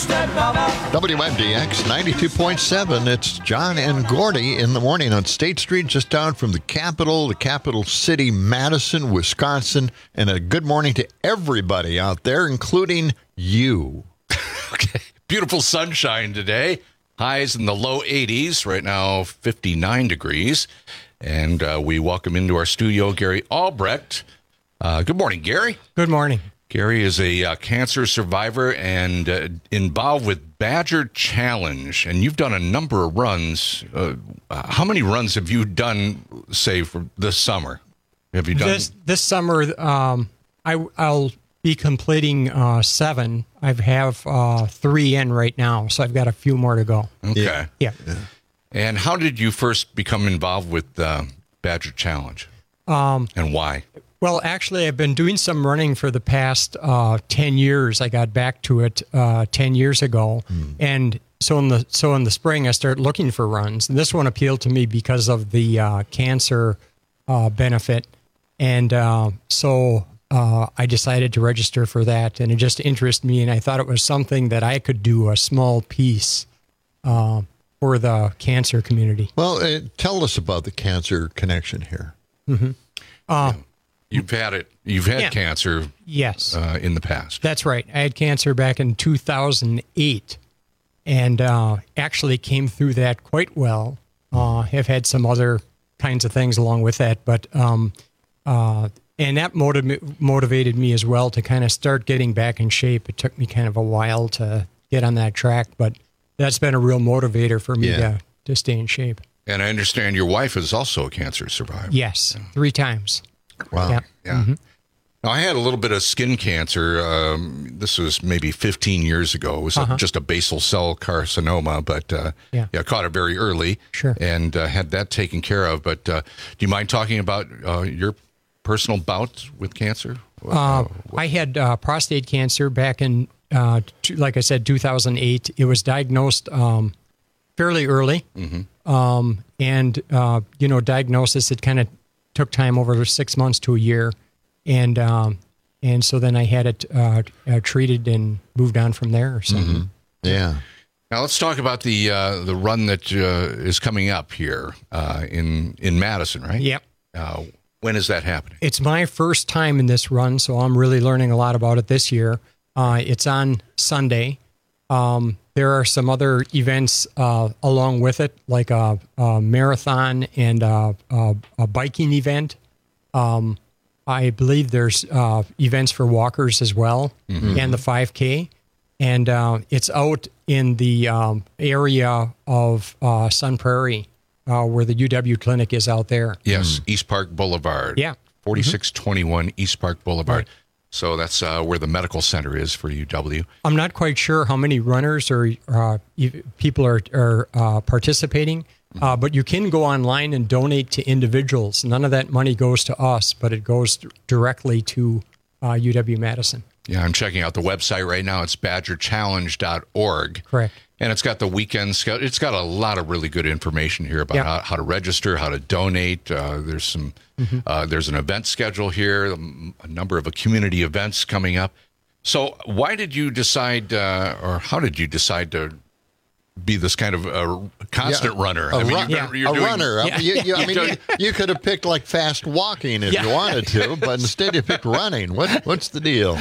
W M D X ninety-two point seven. It's John and Gordy in the morning on State Street, just down from the capital, the capital city, Madison, Wisconsin. And a good morning to everybody out there, including you. Okay. Beautiful sunshine today. Highs in the low eighties. Right now, fifty-nine degrees. And uh, we welcome into our studio Gary Albrecht. Uh, good morning, Gary. Good morning. Gary is a uh, cancer survivor and uh, involved with Badger Challenge, and you've done a number of runs. Uh, how many runs have you done, say, for this summer? Have you done this this summer? Um, I I'll be completing uh, seven. I have uh, three in right now, so I've got a few more to go. Okay. Yeah. yeah. yeah. And how did you first become involved with uh, Badger Challenge? Um, and why? Well, actually, I've been doing some running for the past uh, ten years. I got back to it uh, ten years ago, mm. and so in the so in the spring, I started looking for runs. And this one appealed to me because of the uh, cancer uh, benefit, and uh, so uh, I decided to register for that. And it just interested me, and I thought it was something that I could do a small piece uh, for the cancer community. Well, uh, tell us about the cancer connection here. Mm-hmm. Uh, yeah. You've had it. You've had yeah. cancer. Yes, uh, in the past. That's right. I had cancer back in two thousand eight, and uh, actually came through that quite well. Uh, have had some other kinds of things along with that, but um, uh, and that motiv- motivated me as well to kind of start getting back in shape. It took me kind of a while to get on that track, but that's been a real motivator for me yeah. to to stay in shape. And I understand your wife is also a cancer survivor. Yes, three times. Wow. Yeah. yeah. Mm-hmm. Now, I had a little bit of skin cancer. Um, this was maybe fifteen years ago. It was uh-huh. a, just a basal cell carcinoma, but uh, yeah. yeah, caught it very early. Sure. And uh, had that taken care of. But uh, do you mind talking about uh, your personal bouts with cancer? Uh, I had uh, prostate cancer back in, uh, t- like I said, two thousand eight. It was diagnosed um, fairly early. Mm-hmm. Um, and, uh, you know, diagnosis, it kind of took time over six months to a year. And um, and so then I had it uh, uh, treated and moved on from there. So. Mm-hmm. Yeah. Now let's talk about the uh, the run that uh, is coming up here uh, in in Madison, right? Yep. Uh, when is that happening? It's my first time in this run, so I'm really learning a lot about it this year. Uh, it's on Sunday. Um, there are some other events uh, along with it, like a, a marathon and a, a, a biking event. Um, I believe there's uh, events for walkers as well, mm-hmm. and the five K. And uh, it's out in the um, area of uh, Sun Prairie, uh, where the U W clinic is out there. Yes, mm. East Park Boulevard. Yeah. forty-six twenty-one mm-hmm. East Park Boulevard. Right. So that's uh, where the medical center is for U W. I'm not quite sure how many runners or uh, people are, are uh, participating, mm-hmm. uh, but you can go online and donate to individuals. None of that money goes to us, but it goes directly to uh, U W Madison. Yeah, I'm checking out the website right now. It's badger challenge dot org. Correct. And it's got the weekend schedule. It's got a lot of really good information here about Yep. how, how to register, how to donate. Uh, there's some, Mhm. uh, there's an event schedule here, a number of uh, community events coming up. So why did you decide, uh, or how did you decide to be this kind of uh, constant Yeah, runner? A, I mean, run- you've been- you're a doing- runner. I mean, you, you, I mean, you, you could have picked like fast walking if Yeah. you wanted to, but instead you picked running. What What's the deal?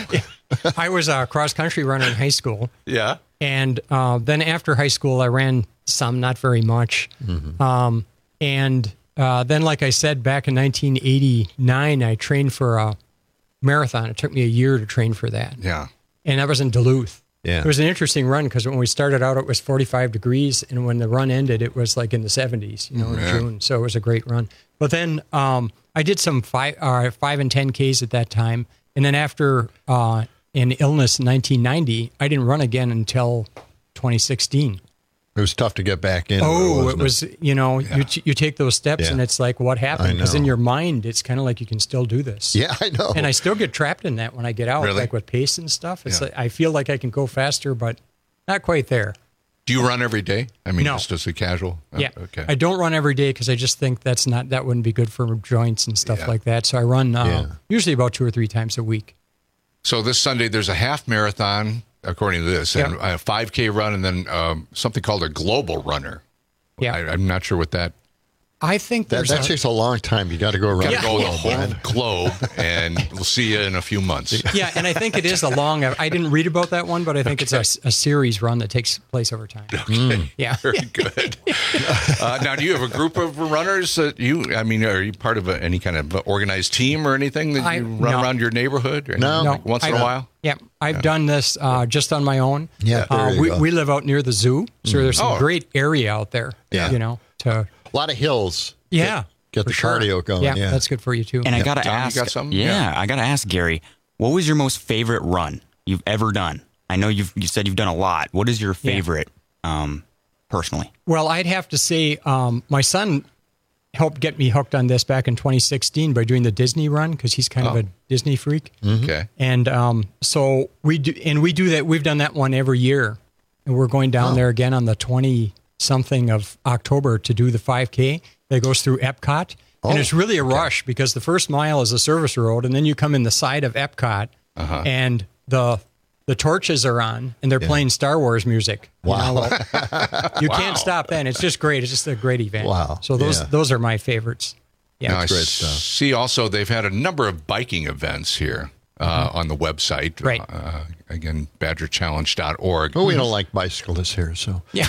I was a cross country runner in high school. Yeah. And uh, then after high school, I ran some, not very much. Mm-hmm. Um, and uh, then, like I said, back in nineteen eighty-nine, I trained for a marathon. It took me a year to train for that. Yeah. And that was in Duluth. Yeah. It was an interesting run because when we started out, it was forty-five degrees. And when the run ended, it was like in the seventies, you know, in Yeah. June. So it was a great run. But then um, I did some five, uh, five and ten Ks at that time. And then after uh, an illness in nineteen ninety, I didn't run again until twenty sixteen. It was tough to get back in. Oh, wasn't it was, you know, Yeah. you, you take those steps Yeah. and it's like, what happened? I Because in know. your mind, it's kind of like you can still do this. Yeah, I know. And I still get trapped in that when I get out, Really? like with pace and stuff. It's Yeah. like, I feel like I can go faster, but not quite there. Do you run every day? I mean, No. just as a casual? Oh, Yeah. Okay. I don't run every day because I just think that's not, that wouldn't be good for joints and stuff Yeah. like that. So I run uh, Yeah. usually about two or three times a week. So this Sunday, there's a half marathon, according to this, and a five K run, and then um, something called a global runner. Yeah. I, I'm not sure what that. I think That, there's that a- takes a long time. You got to go around. Got to go the globe, whole man. globe, and we'll see you in a few months. Yeah, and I think it is a long. I didn't read about that one, but I think Okay. it's a, a series run that takes place over time. Okay. Yeah. Very good. Uh, now, do you have a group of runners that you, I mean, are you part of a, any kind of organized team or anything that I- you run no. around your neighborhood? Or anything, like once in a I've- while? Yeah, I've Yeah. done this uh, just on my own. Yeah, there uh, you we, go. we live out near the zoo, so there's some Oh. great area out there. Yeah. You know, to A lot of hills. yeah, Get for the sure. cardio going. Yeah, Yeah. that's good for you too. And I gotta Tom, you ask, got something? Yeah, Yeah. I gotta ask Gary, what was your most favorite run you've ever done? I know you've you said you've done a lot. What is your favorite, um, personally? Well, I'd have to say um, my son helped get me hooked on this back in twenty sixteen by doing the Disney run because he's kind Oh. of a Disney freak. Okay. And um, so we do, and we do that. We've done that one every year, and we're going down Oh. there again on the twenty something of October to do the five K that goes through Epcot. and Oh, it's really a rush because the first mile is a service road, and then you come in the side of Epcot, Uh-huh. and the the torches are on, and they're Yeah. playing Star Wars music. You Wow. know, you Wow. can't stop then. It's just great. It's just a great event. Wow. So those Yeah. those are my favorites. Yeah. Now, I great stuff. see also they've had a number of biking events here uh, on the website. Right. Uh, again, badger challenge dot org. Well, we don't like bicyclists here, so Yeah.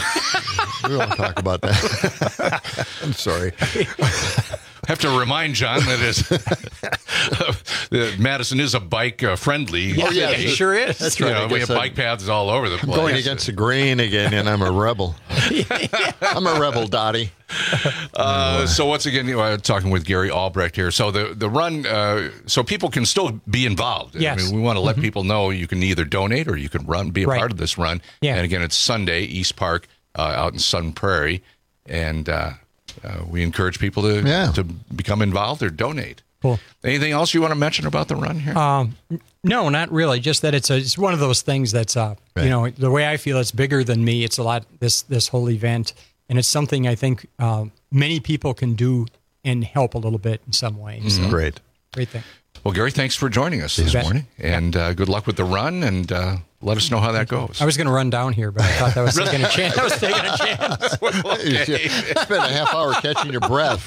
we won't talk about that. I'm sorry. I have to remind John that, is, that Madison is a bike uh, friendly. Oh, yeah, it sure is. That's You right. know, I we guess have I'm bike paths all over the place. going against the grain again, and I'm a rebel. I'm a rebel, Dottie. Uh, so once again, you know, talking with Gary Albrecht here. So the the run, uh, so people can still be involved. Yes. I mean, we want to let people know you can either donate or you can run, be a Right. part of this run. Yeah. And again, it's Sunday, East Park, uh, out in Sun Prairie, and uh, uh, we encourage people to Yeah. to become involved or donate. Cool. Anything else you want to mention about the run here? Um, no, not really. Just that it's a, it's one of those things that's uh, Right. you know, the way I feel it's bigger than me. It's a lot this this whole event, and it's something I think uh, many people can do and help a little bit in some way. So, Great. great thing. Well, Gary, thanks for joining us this bet. morning, and uh, good luck with the run, and uh, let us know how that goes. I was going to run down here, but I thought that was taking a chance. I was taking a chance. You spent a half hour catching your breath.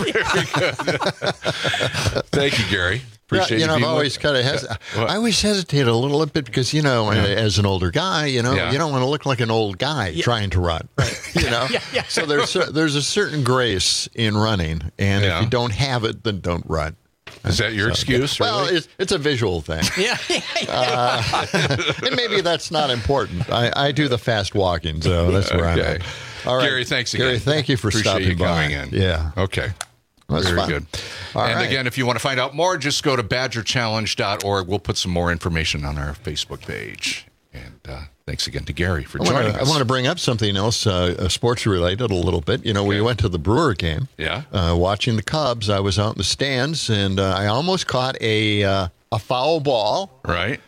Thank you, Gary. Appreciate yeah, you know, you I've being always with- kind of hes- Yeah. What? I always hesitate a little bit because you know, Yeah. as an older guy, you know, Yeah. you don't want to look like an old guy trying to run. You know, Yeah, yeah. so there's a, there's a certain grace in running, and Yeah. if you don't have it, then don't run. Is that your excuse? Well, really? it's, it's a visual thing. Yeah. Uh, and maybe that's not important. I, I do the fast walking, so that's where I'm Okay. at. All right. Gary, thanks again. Gary, thank you for Appreciate stopping you by. coming in. Yeah. Okay. That's Very fun. good. All and right. again, if you want to find out more, just go to badger challenge dot org. We'll put some more information on our Facebook page. And uh, thanks again to Gary for I joining want, to, I us. want to bring up something else, uh, uh, sports related, a little bit. You know, we went to the Brewer game. Yeah. Uh, watching the Cubs, I was out in the stands, and uh, I almost caught a uh, a foul ball. Right.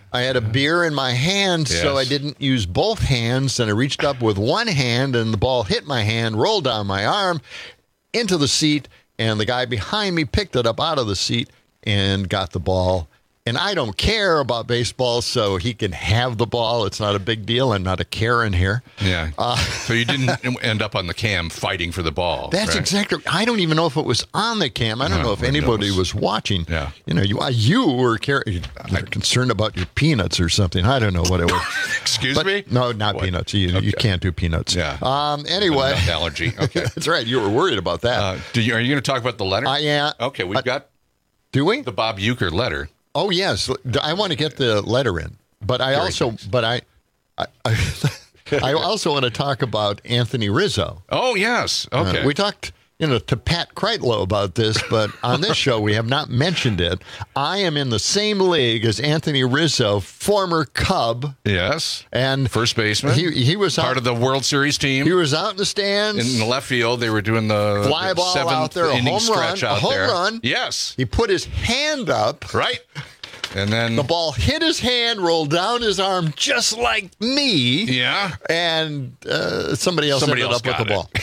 I had a beer in my hand, Yes. so I didn't use both hands, and I reached up with one hand, and the ball hit my hand, rolled down my arm, into the seat, and the guy behind me picked it up out of the seat and got the ball. And I don't care about baseball, so he can have the ball. It's not a big deal. I'm not a Karen here. Yeah. Uh, so you didn't end up on the cam fighting for the ball. That's right? exactly. I don't even know if it was on the cam. I don't No, know if who anybody knows? was watching. Yeah. You know, you you were care, you're concerned about your peanuts or something. I don't know what it was. Excuse But- me? No, not What? peanuts. You you can't do peanuts. Yeah. Um. Anyway, Nut allergy. Okay. that's right. You were worried about that. Uh, do you, are you going to talk about the letter? I am. Okay, we've Uh, got do we? the Bob Uecker letter. Oh yes, I want to get the letter in, but I Very also, nice. but I, I, I, I also want to talk about Anthony Rizzo. Oh, yes. Okay. Uh, we talked, you know, to Pat Kreitlow about this, but on this show we have not mentioned it. I am in the same league as Anthony Rizzo, former Cub. Yes. And first baseman. He he was part out, of the World Series team. He was out in the stands. In the left field, they were doing the Fly ball seventh out there, a inning home run, stretch a out home there. run. Yes. He put his hand up. Right. And then The ball hit his hand, rolled down his arm, just like me. Yeah. And uh, somebody else Somebody ended else up with the got ball.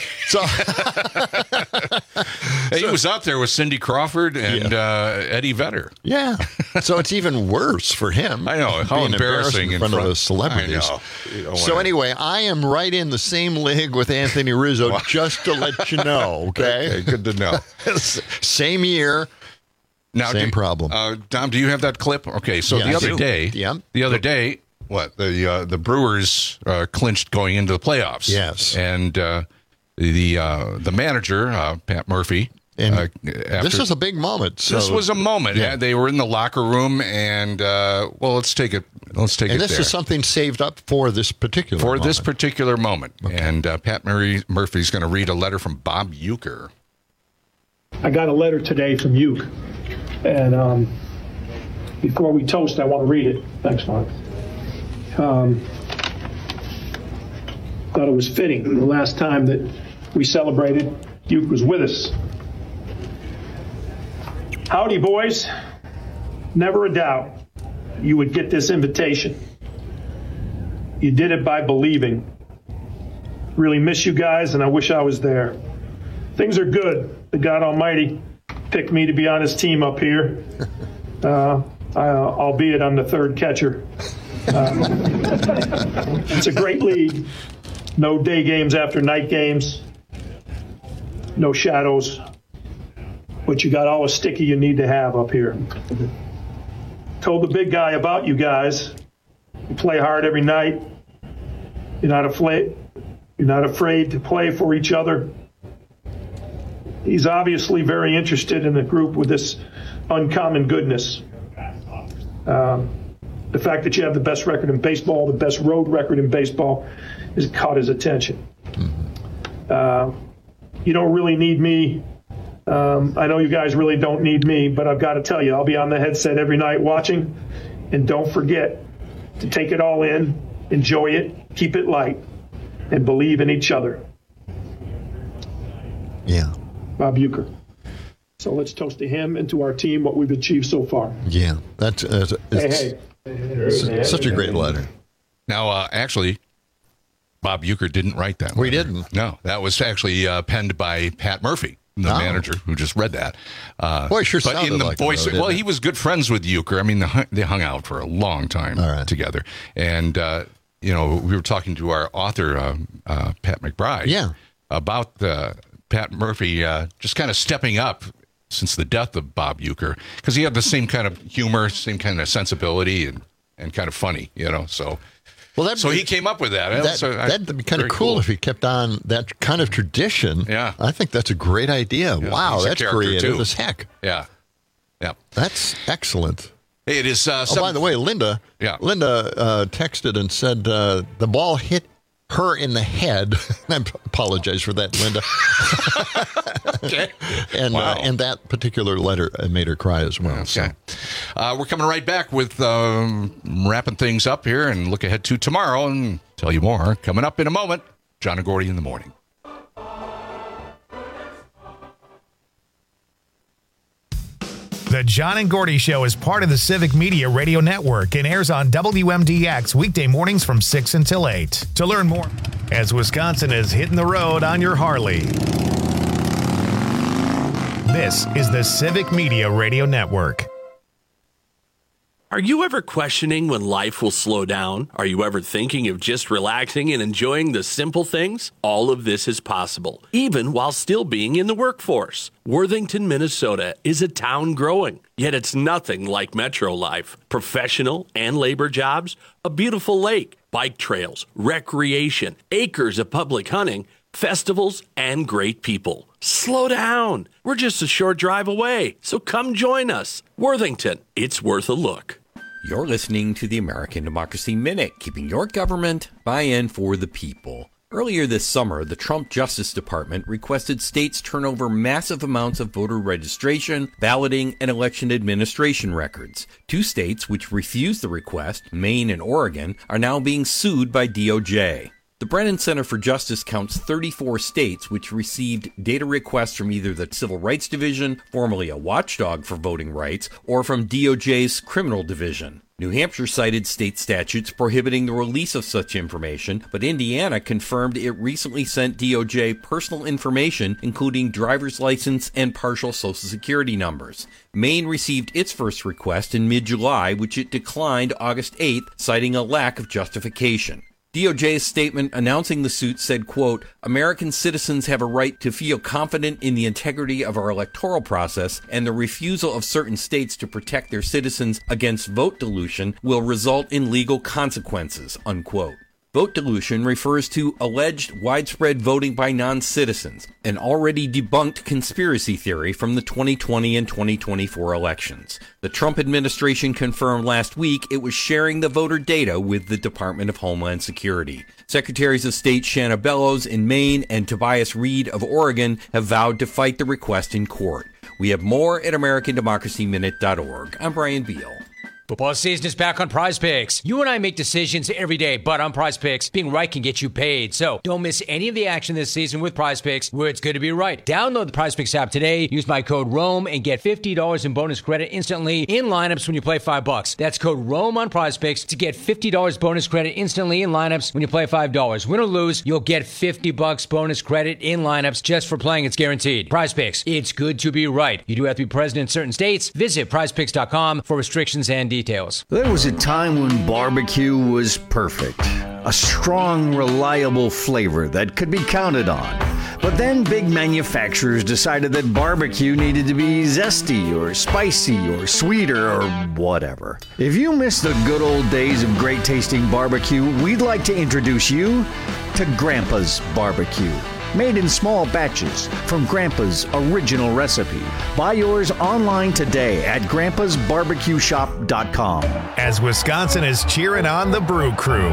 So, Hey, he was out there with Cindy Crawford and uh, Eddie Vedder. yeah. So it's even worse for him. I know. How being embarrassing in front, of those celebrities. I know. You don't So wanna- anyway, I am right in the same league with Anthony Rizzo, just to let you know. Okay. Okay, good to know. Same year. Now, Same do, problem. Uh, Dom, do you have that clip? Okay, so Yeah, the I other do. day, Yeah. the other day, what the uh, the Brewers uh, clinched going into the playoffs. Yes. and uh, the uh, the manager uh, Pat Murphy. And uh, this after- is a big moment. So, this was a moment. Yeah. They were in the locker room, and uh, well, let's take it. Let's take and it this there. is something saved up for this particular for moment. this particular moment. And uh, Pat Murray, Murphy's going to read a letter from Bob Uecker. I got a letter today from Uke, and um, before we toast, I want to read it. Thanks, Mark. Um, thought it was fitting. The last time that we celebrated, Uke was with us. Howdy, boys. Never a doubt you would get this invitation. You did it by believing. Really miss you guys, and I wish I was there. Things are good. The God Almighty picked me to be on his team up here, uh, I, uh, albeit I'm the third catcher. Uh, it's a great league. No day games after night games. No shadows. But you got all the sticky you need to have up here. Told the big guy about you guys. You play hard every night. You're not afraid. You're not afraid to play for each other. He's obviously very interested in the group with this uncommon goodness. Um, the fact that you have the best record in baseball, the best road record in baseball, has caught his attention. Uh, you don't really need me. Um, I know you guys really don't need me, but I've got to tell you, I'll be on the headset every night watching. And don't forget to take it all in, enjoy it, keep it light, and believe in each other. Yeah. Bob Uecker. So let's toast to him and to our team, what we've achieved so far. Yeah. That's, that's it's, Hey, hey. it's such a great letter. Now, uh, actually, Bob Uecker didn't write that. We letter. didn't. No, that was actually uh, penned by Pat Murphy, the Oh. manager who just read that. Uh, Boy, it sure but sounded in the like it, voice, though, didn't well, it? he was good friends with Uecker. I mean, they hung, they hung out for a long time All right. together. And, uh, you know, we were talking to our author, uh, uh, Pat McBride, Yeah. about uh, Pat Murphy uh, just kind of stepping up since the death of Bob Uecker, because he had the same kind of humor, same kind of sensibility, and, and kind of funny, you know, so... Well, that, So he came up with that. That, So I- that'd be kind of very cool, if he kept on that kind of tradition. Yeah. I think that's a great idea. Yeah, wow, he's a that's character, creative too. as heck. Yeah. Yeah. That's excellent. Hey, it is. Uh, Oh, seven- by the way, Linda. Yeah. Linda uh, texted and said uh, the ball hit her in the head. I apologize for that, Linda. Okay. and Wow. uh, and that particular letter uh, made her cry as well. So. Okay. Uh, we're coming right back with um, wrapping things up here and look ahead to tomorrow and tell you more. Coming up in a moment, John and Gordy in the morning. The The John and Gordy Show is part of the Civic Media Radio Network and airs on W M D X weekday mornings from six until eight. To learn more, as Wisconsin is hitting the road on your Harley. This is the Civic Media Radio Network. Are you ever questioning when life will slow down? Are you ever thinking of just relaxing and enjoying the simple things? All of this is possible, even while still being in the workforce. Worthington, Minnesota is a town growing, yet it's nothing like metro life. Professional and labor jobs, a beautiful lake, bike trails, recreation, acres of public hunting, festivals, and great people. Slow down. We're just a short drive away, so come join us. Worthington, it's worth a look. You're listening to the American Democracy Minute, keeping your government by and for the people. Earlier this summer, the Trump Justice Department requested states turn over massive amounts of voter registration, balloting, and election administration records. Two states which refused the request, Maine and Oregon, are now being sued by D O J. The Brennan Center for Justice counts thirty-four states which received data requests from either the Civil Rights Division, formerly a watchdog for voting rights, or from D O J's Criminal Division. New Hampshire cited state statutes prohibiting the release of such information, but Indiana confirmed it recently sent D O J personal information, including driver's license and partial Social Security numbers. Maine received its first request in mid-July, which it declined August eighth, citing a lack of justification. D O J's statement announcing the suit said, quote, American citizens have a right to feel confident in the integrity of our electoral process, and the refusal of certain states to protect their citizens against vote dilution will result in legal consequences, unquote. Vote dilution refers to alleged widespread voting by non-citizens, an already debunked conspiracy theory from the twenty twenty and twenty twenty-four elections. The Trump administration confirmed last week it was sharing the voter data with the Department of Homeland Security. Secretaries of State Shanna Bellows in Maine and Tobias Reed of Oregon have vowed to fight the request in court. We have more at American Democracy Minute dot org. I'm Brian Beal. Football season is back on Prize Picks. You and I make decisions every day, but on Prize Picks, being right can get you paid. So don't miss any of the action this season with Prize Picks, where it's good to be right. Download the Prize Picks app today. Use my code ROAM and get fifty dollars in bonus credit instantly in lineups when you play five bucks. That's code ROAM on Prize Picks to get fifty dollars bonus credit instantly in lineups when you play five dollars. Win or lose, you'll get fifty bucks bonus credit in lineups just for playing. It's guaranteed. Prize Picks. It's good to be right. You do have to be present in certain states. Visit prize picks dot com for restrictions and details. There was a time when barbecue was perfect. A strong, reliable flavor that could be counted on. But then big manufacturers decided that barbecue needed to be zesty or spicy or sweeter or whatever. If you miss the good old days of great tasting barbecue, we'd like to introduce you to Grandpa's Barbecue. Made in small batches from Grandpa's original recipe. Buy yours online today at grandpas barbecue shop dot com. As Wisconsin is cheering on the Brew Crew.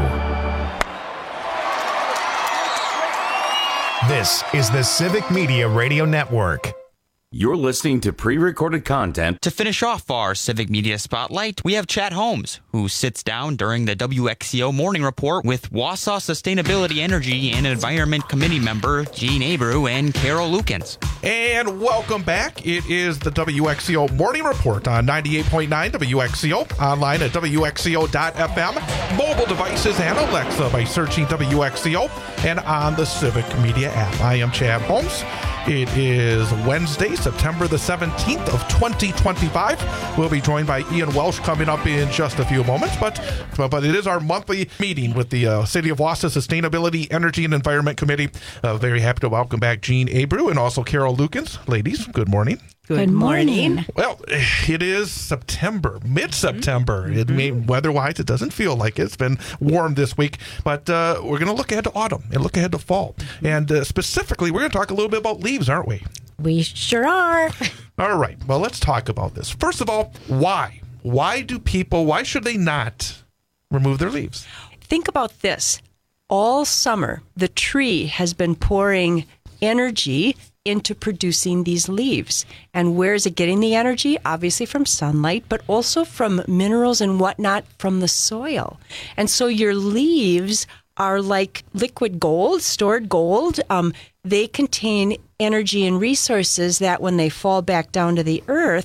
This is the Civic Media Radio Network. You're listening to pre-recorded content. To finish off our Civic Media Spotlight, we have Chad Holmes, who sits down during the W X C O Morning Report with Wausau Sustainability, Energy, and Environment Committee member Gene Abreu and Carol Lukens. And welcome back. It is the W X C O Morning Report on ninety-eight point nine W X C O, online at W X C O dot F M, mobile devices and Alexa by searching W X C O, and on the Civic Media app. I am Chad Holmes. It is Wednesday, September the seventeenth of twenty twenty-five. We'll be joined by Ian Welsh coming up in just a few moments, but but it is our monthly meeting with the uh, City of Wausau Sustainability, Energy, and Environment Committee. Uh, very happy to welcome back Gene Abreu and also Carol Lukens. Ladies, good morning. Good morning. Well, it is September, mid-September. Mm-hmm. It may, weather-wise, it doesn't feel like it. It's been warm this week, but uh, we're going to look ahead to autumn and look ahead to fall. Mm-hmm. And uh, specifically, we're going to talk a little bit about leaves, aren't we? We sure are. All right. Well, let's talk about this. First of all, why? Why do people, why should they not remove their leaves? Think about this. All summer, the tree has been pouring energy into producing these leaves. And where is it getting the energy? Obviously from sunlight, but also from minerals and whatnot from the soil. And so your leaves are like liquid gold, stored gold. Um, they contain energy and resources that when they fall back down to the earth,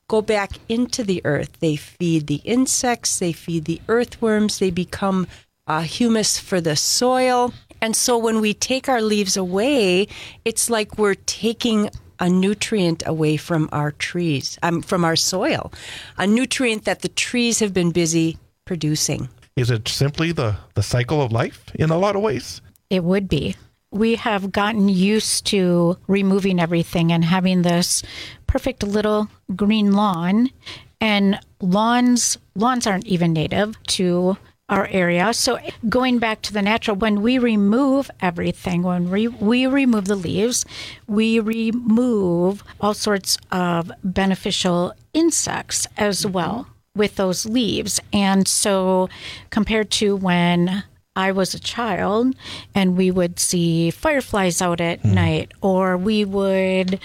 go back into the earth. They feed the insects, they feed the earthworms, they become uh, humus for the soil. And so when we take our leaves away, it's like we're taking a nutrient away from our trees, um, from our soil, a nutrient that the trees have been busy producing. Is it simply the, the cycle of life in a lot of ways? It would be. We have gotten used to removing everything and having this perfect little green lawn. And lawns lawns aren't even native to our area. So going back to the natural, when we remove everything, when we, we remove the leaves, we remove all sorts of beneficial insects as well with those leaves. And so compared to when I was a child and we would see fireflies out at mm. night, or we would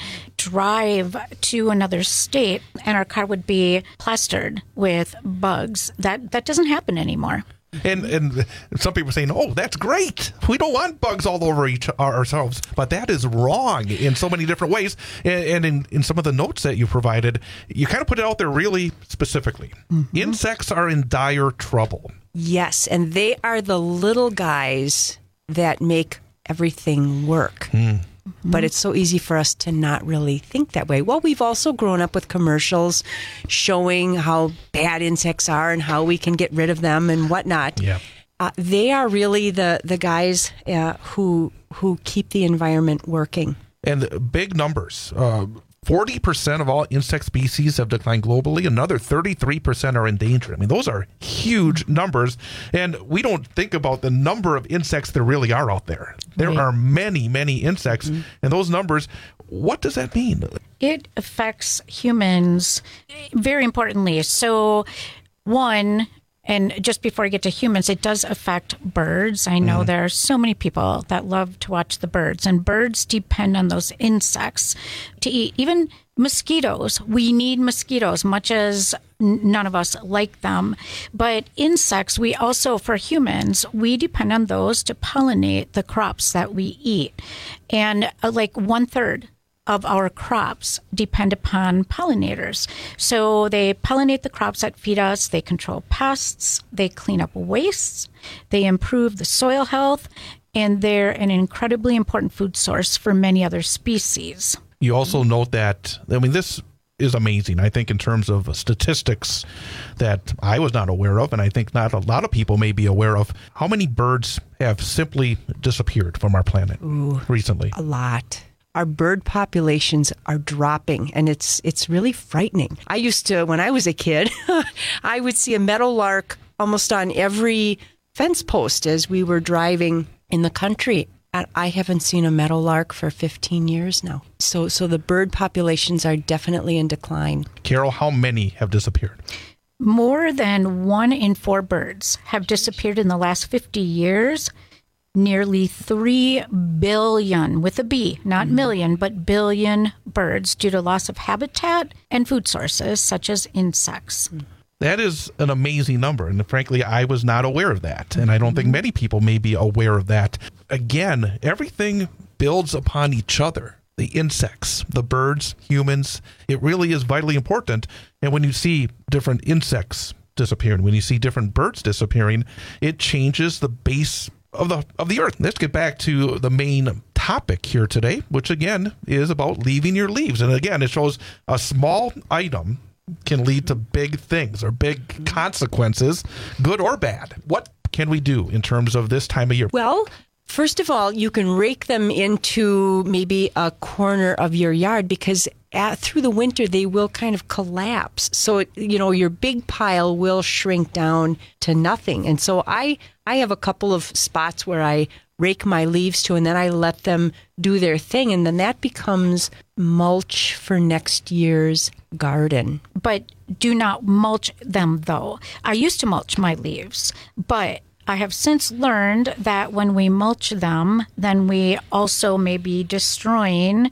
drive to another state and our car would be plastered with bugs. That that doesn't happen anymore. And and some people are saying, oh, that's great. We don't want bugs all over each ourselves. But that is wrong in so many different ways. And, and in, in some of the notes that you provided, you kind of put it out there really specifically. Mm-hmm. Insects are in dire trouble. Yes, and they are the little guys that make everything work. Mm. But it's so easy for us to not really think that way. Well, we've also grown up with commercials showing how bad insects are and how we can get rid of them and whatnot. Yeah. Uh, they are really the, the guys uh, who who keep the environment working. And big numbers. Uh, forty percent of all insect species have declined globally. Another thirty-three percent are endangered. I mean, those are huge numbers. And we don't think about the number of insects there really are out there. There right. are many, many insects. Mm-hmm. And those numbers, what does that mean? It affects humans very importantly. So, one, and just before I get to humans, it does affect birds. I know mm. there are so many people that love to watch the birds, and birds depend on those insects to eat. Even mosquitoes. We need mosquitoes, much as none of us like them. But insects, we also, for humans, we depend on those to pollinate the crops that we eat. And uh, like one third of our crops depend upon pollinators. So they pollinate the crops that feed us, they control pests, they clean up wastes, they improve the soil health, and they're an incredibly important food source for many other species. You also note that, I mean, this is amazing, I think, in terms of statistics that I was not aware of, and I think not a lot of people may be aware of. How many birds have simply disappeared from our planet Ooh, recently? A lot. Our bird populations are dropping, and it's it's really frightening. I used to, when I was a kid, I would see a meadowlark almost on every fence post as we were driving in the country. And I haven't seen a meadowlark for fifteen years now. So, so the bird populations are definitely in decline. Carol, how many have disappeared? More than one in four birds have disappeared in the last fifty years. Nearly three billion, with a B, not mm-hmm. million, but billion birds due to loss of habitat and food sources such as insects. That is an amazing number. And frankly, I was not aware of that. And I don't think many people may be aware of that. Again, everything builds upon each other. The insects, the birds, humans, it really is vitally important. And when you see different insects disappearing, when you see different birds disappearing, it changes the base of the of the earth. Let's get back to the main topic here today, which again is about leaving your leaves. And again, it shows a small item can lead to big things or big consequences, good or bad. What can we do in terms of this time of year? Well, first of all, you can rake them into maybe a corner of your yard because at, through the winter, they will kind of collapse. So, you know, your big pile will shrink down to nothing. And so I, I have a couple of spots where I rake my leaves to, and then I let them do their thing. And then that becomes mulch for next year's garden. But do not mulch them, though. I used to mulch my leaves, but I have since learned that when we mulch them, then we also may be destroying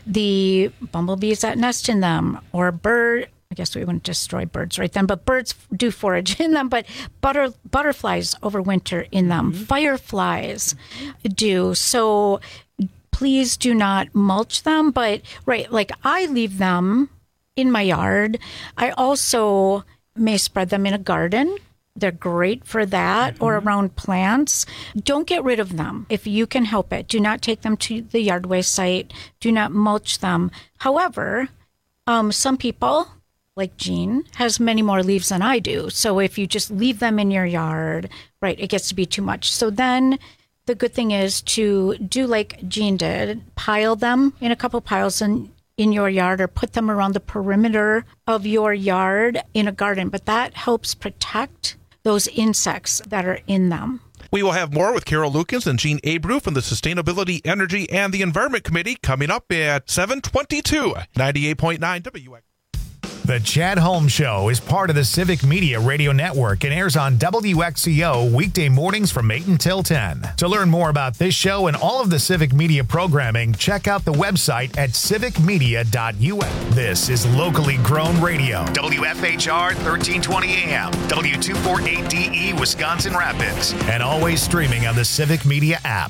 the bumblebees that nest in them, or bird. I guess we wouldn't destroy birds right then, but birds do forage in them. But butter, butterflies overwinter in them. Mm-hmm. Fireflies do. So please do not mulch them. But right, like I leave them in my yard. I also may spread them in a garden. They're great for that, mm-hmm. or around plants. Don't get rid of them if you can help it. Do not take them to the yard waste site. Do not mulch them. However, um, some people, like Jean, has many more leaves than I do. So if you just leave them in your yard, right, it gets to be too much. So then the good thing is to do like Jean did, pile them in a couple piles in, in your yard, or put them around the perimeter of your yard in a garden. But that helps protect those insects that are in them. We will have more with Carol Lukens and Jean Abreu from the Sustainability, Energy, and the Environment Committee coming up at seven twenty-two, ninety-eight point nine W X. The Chad Holmes Show is part of the Civic Media Radio Network and airs on W X C O weekday mornings from eight until ten. To learn more about this show and all of the Civic Media programming, check out the website at civic media dot U S. This is locally grown radio. W F H R thirteen twenty A M, W two forty-eight D E, Wisconsin Rapids, and always streaming on the Civic Media app.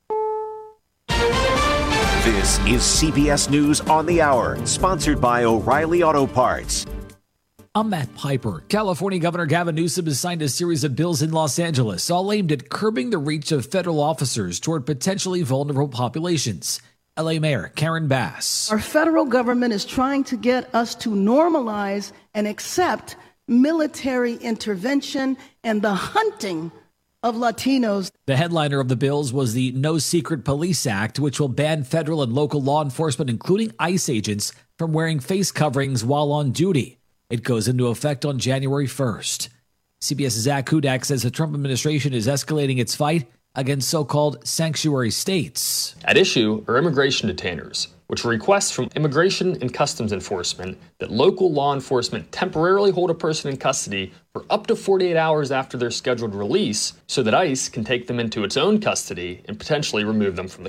This is C B S News on the Hour, sponsored by O'Reilly Auto Parts. I'm Matt Piper. California Governor Gavin Newsom has signed a series of bills in Los Angeles, all aimed at curbing the reach of federal officers toward potentially vulnerable populations. L A Mayor Karen Bass. Our federal government is trying to get us to normalize and accept military intervention and the hunting of Latinos. The headliner of the bills was the No Secret Police Act, which will ban federal and local law enforcement, including ICE agents, from wearing face coverings while on duty. It goes into effect on January first. CBS's Zach Hudak says the Trump administration is escalating its fight against so-called sanctuary states. At issue are immigration detainers, which requests from Immigration and Customs Enforcement that local law enforcement temporarily hold a person in custody for up to forty-eight hours after their scheduled release so that ICE can take them into its own custody and potentially remove them from the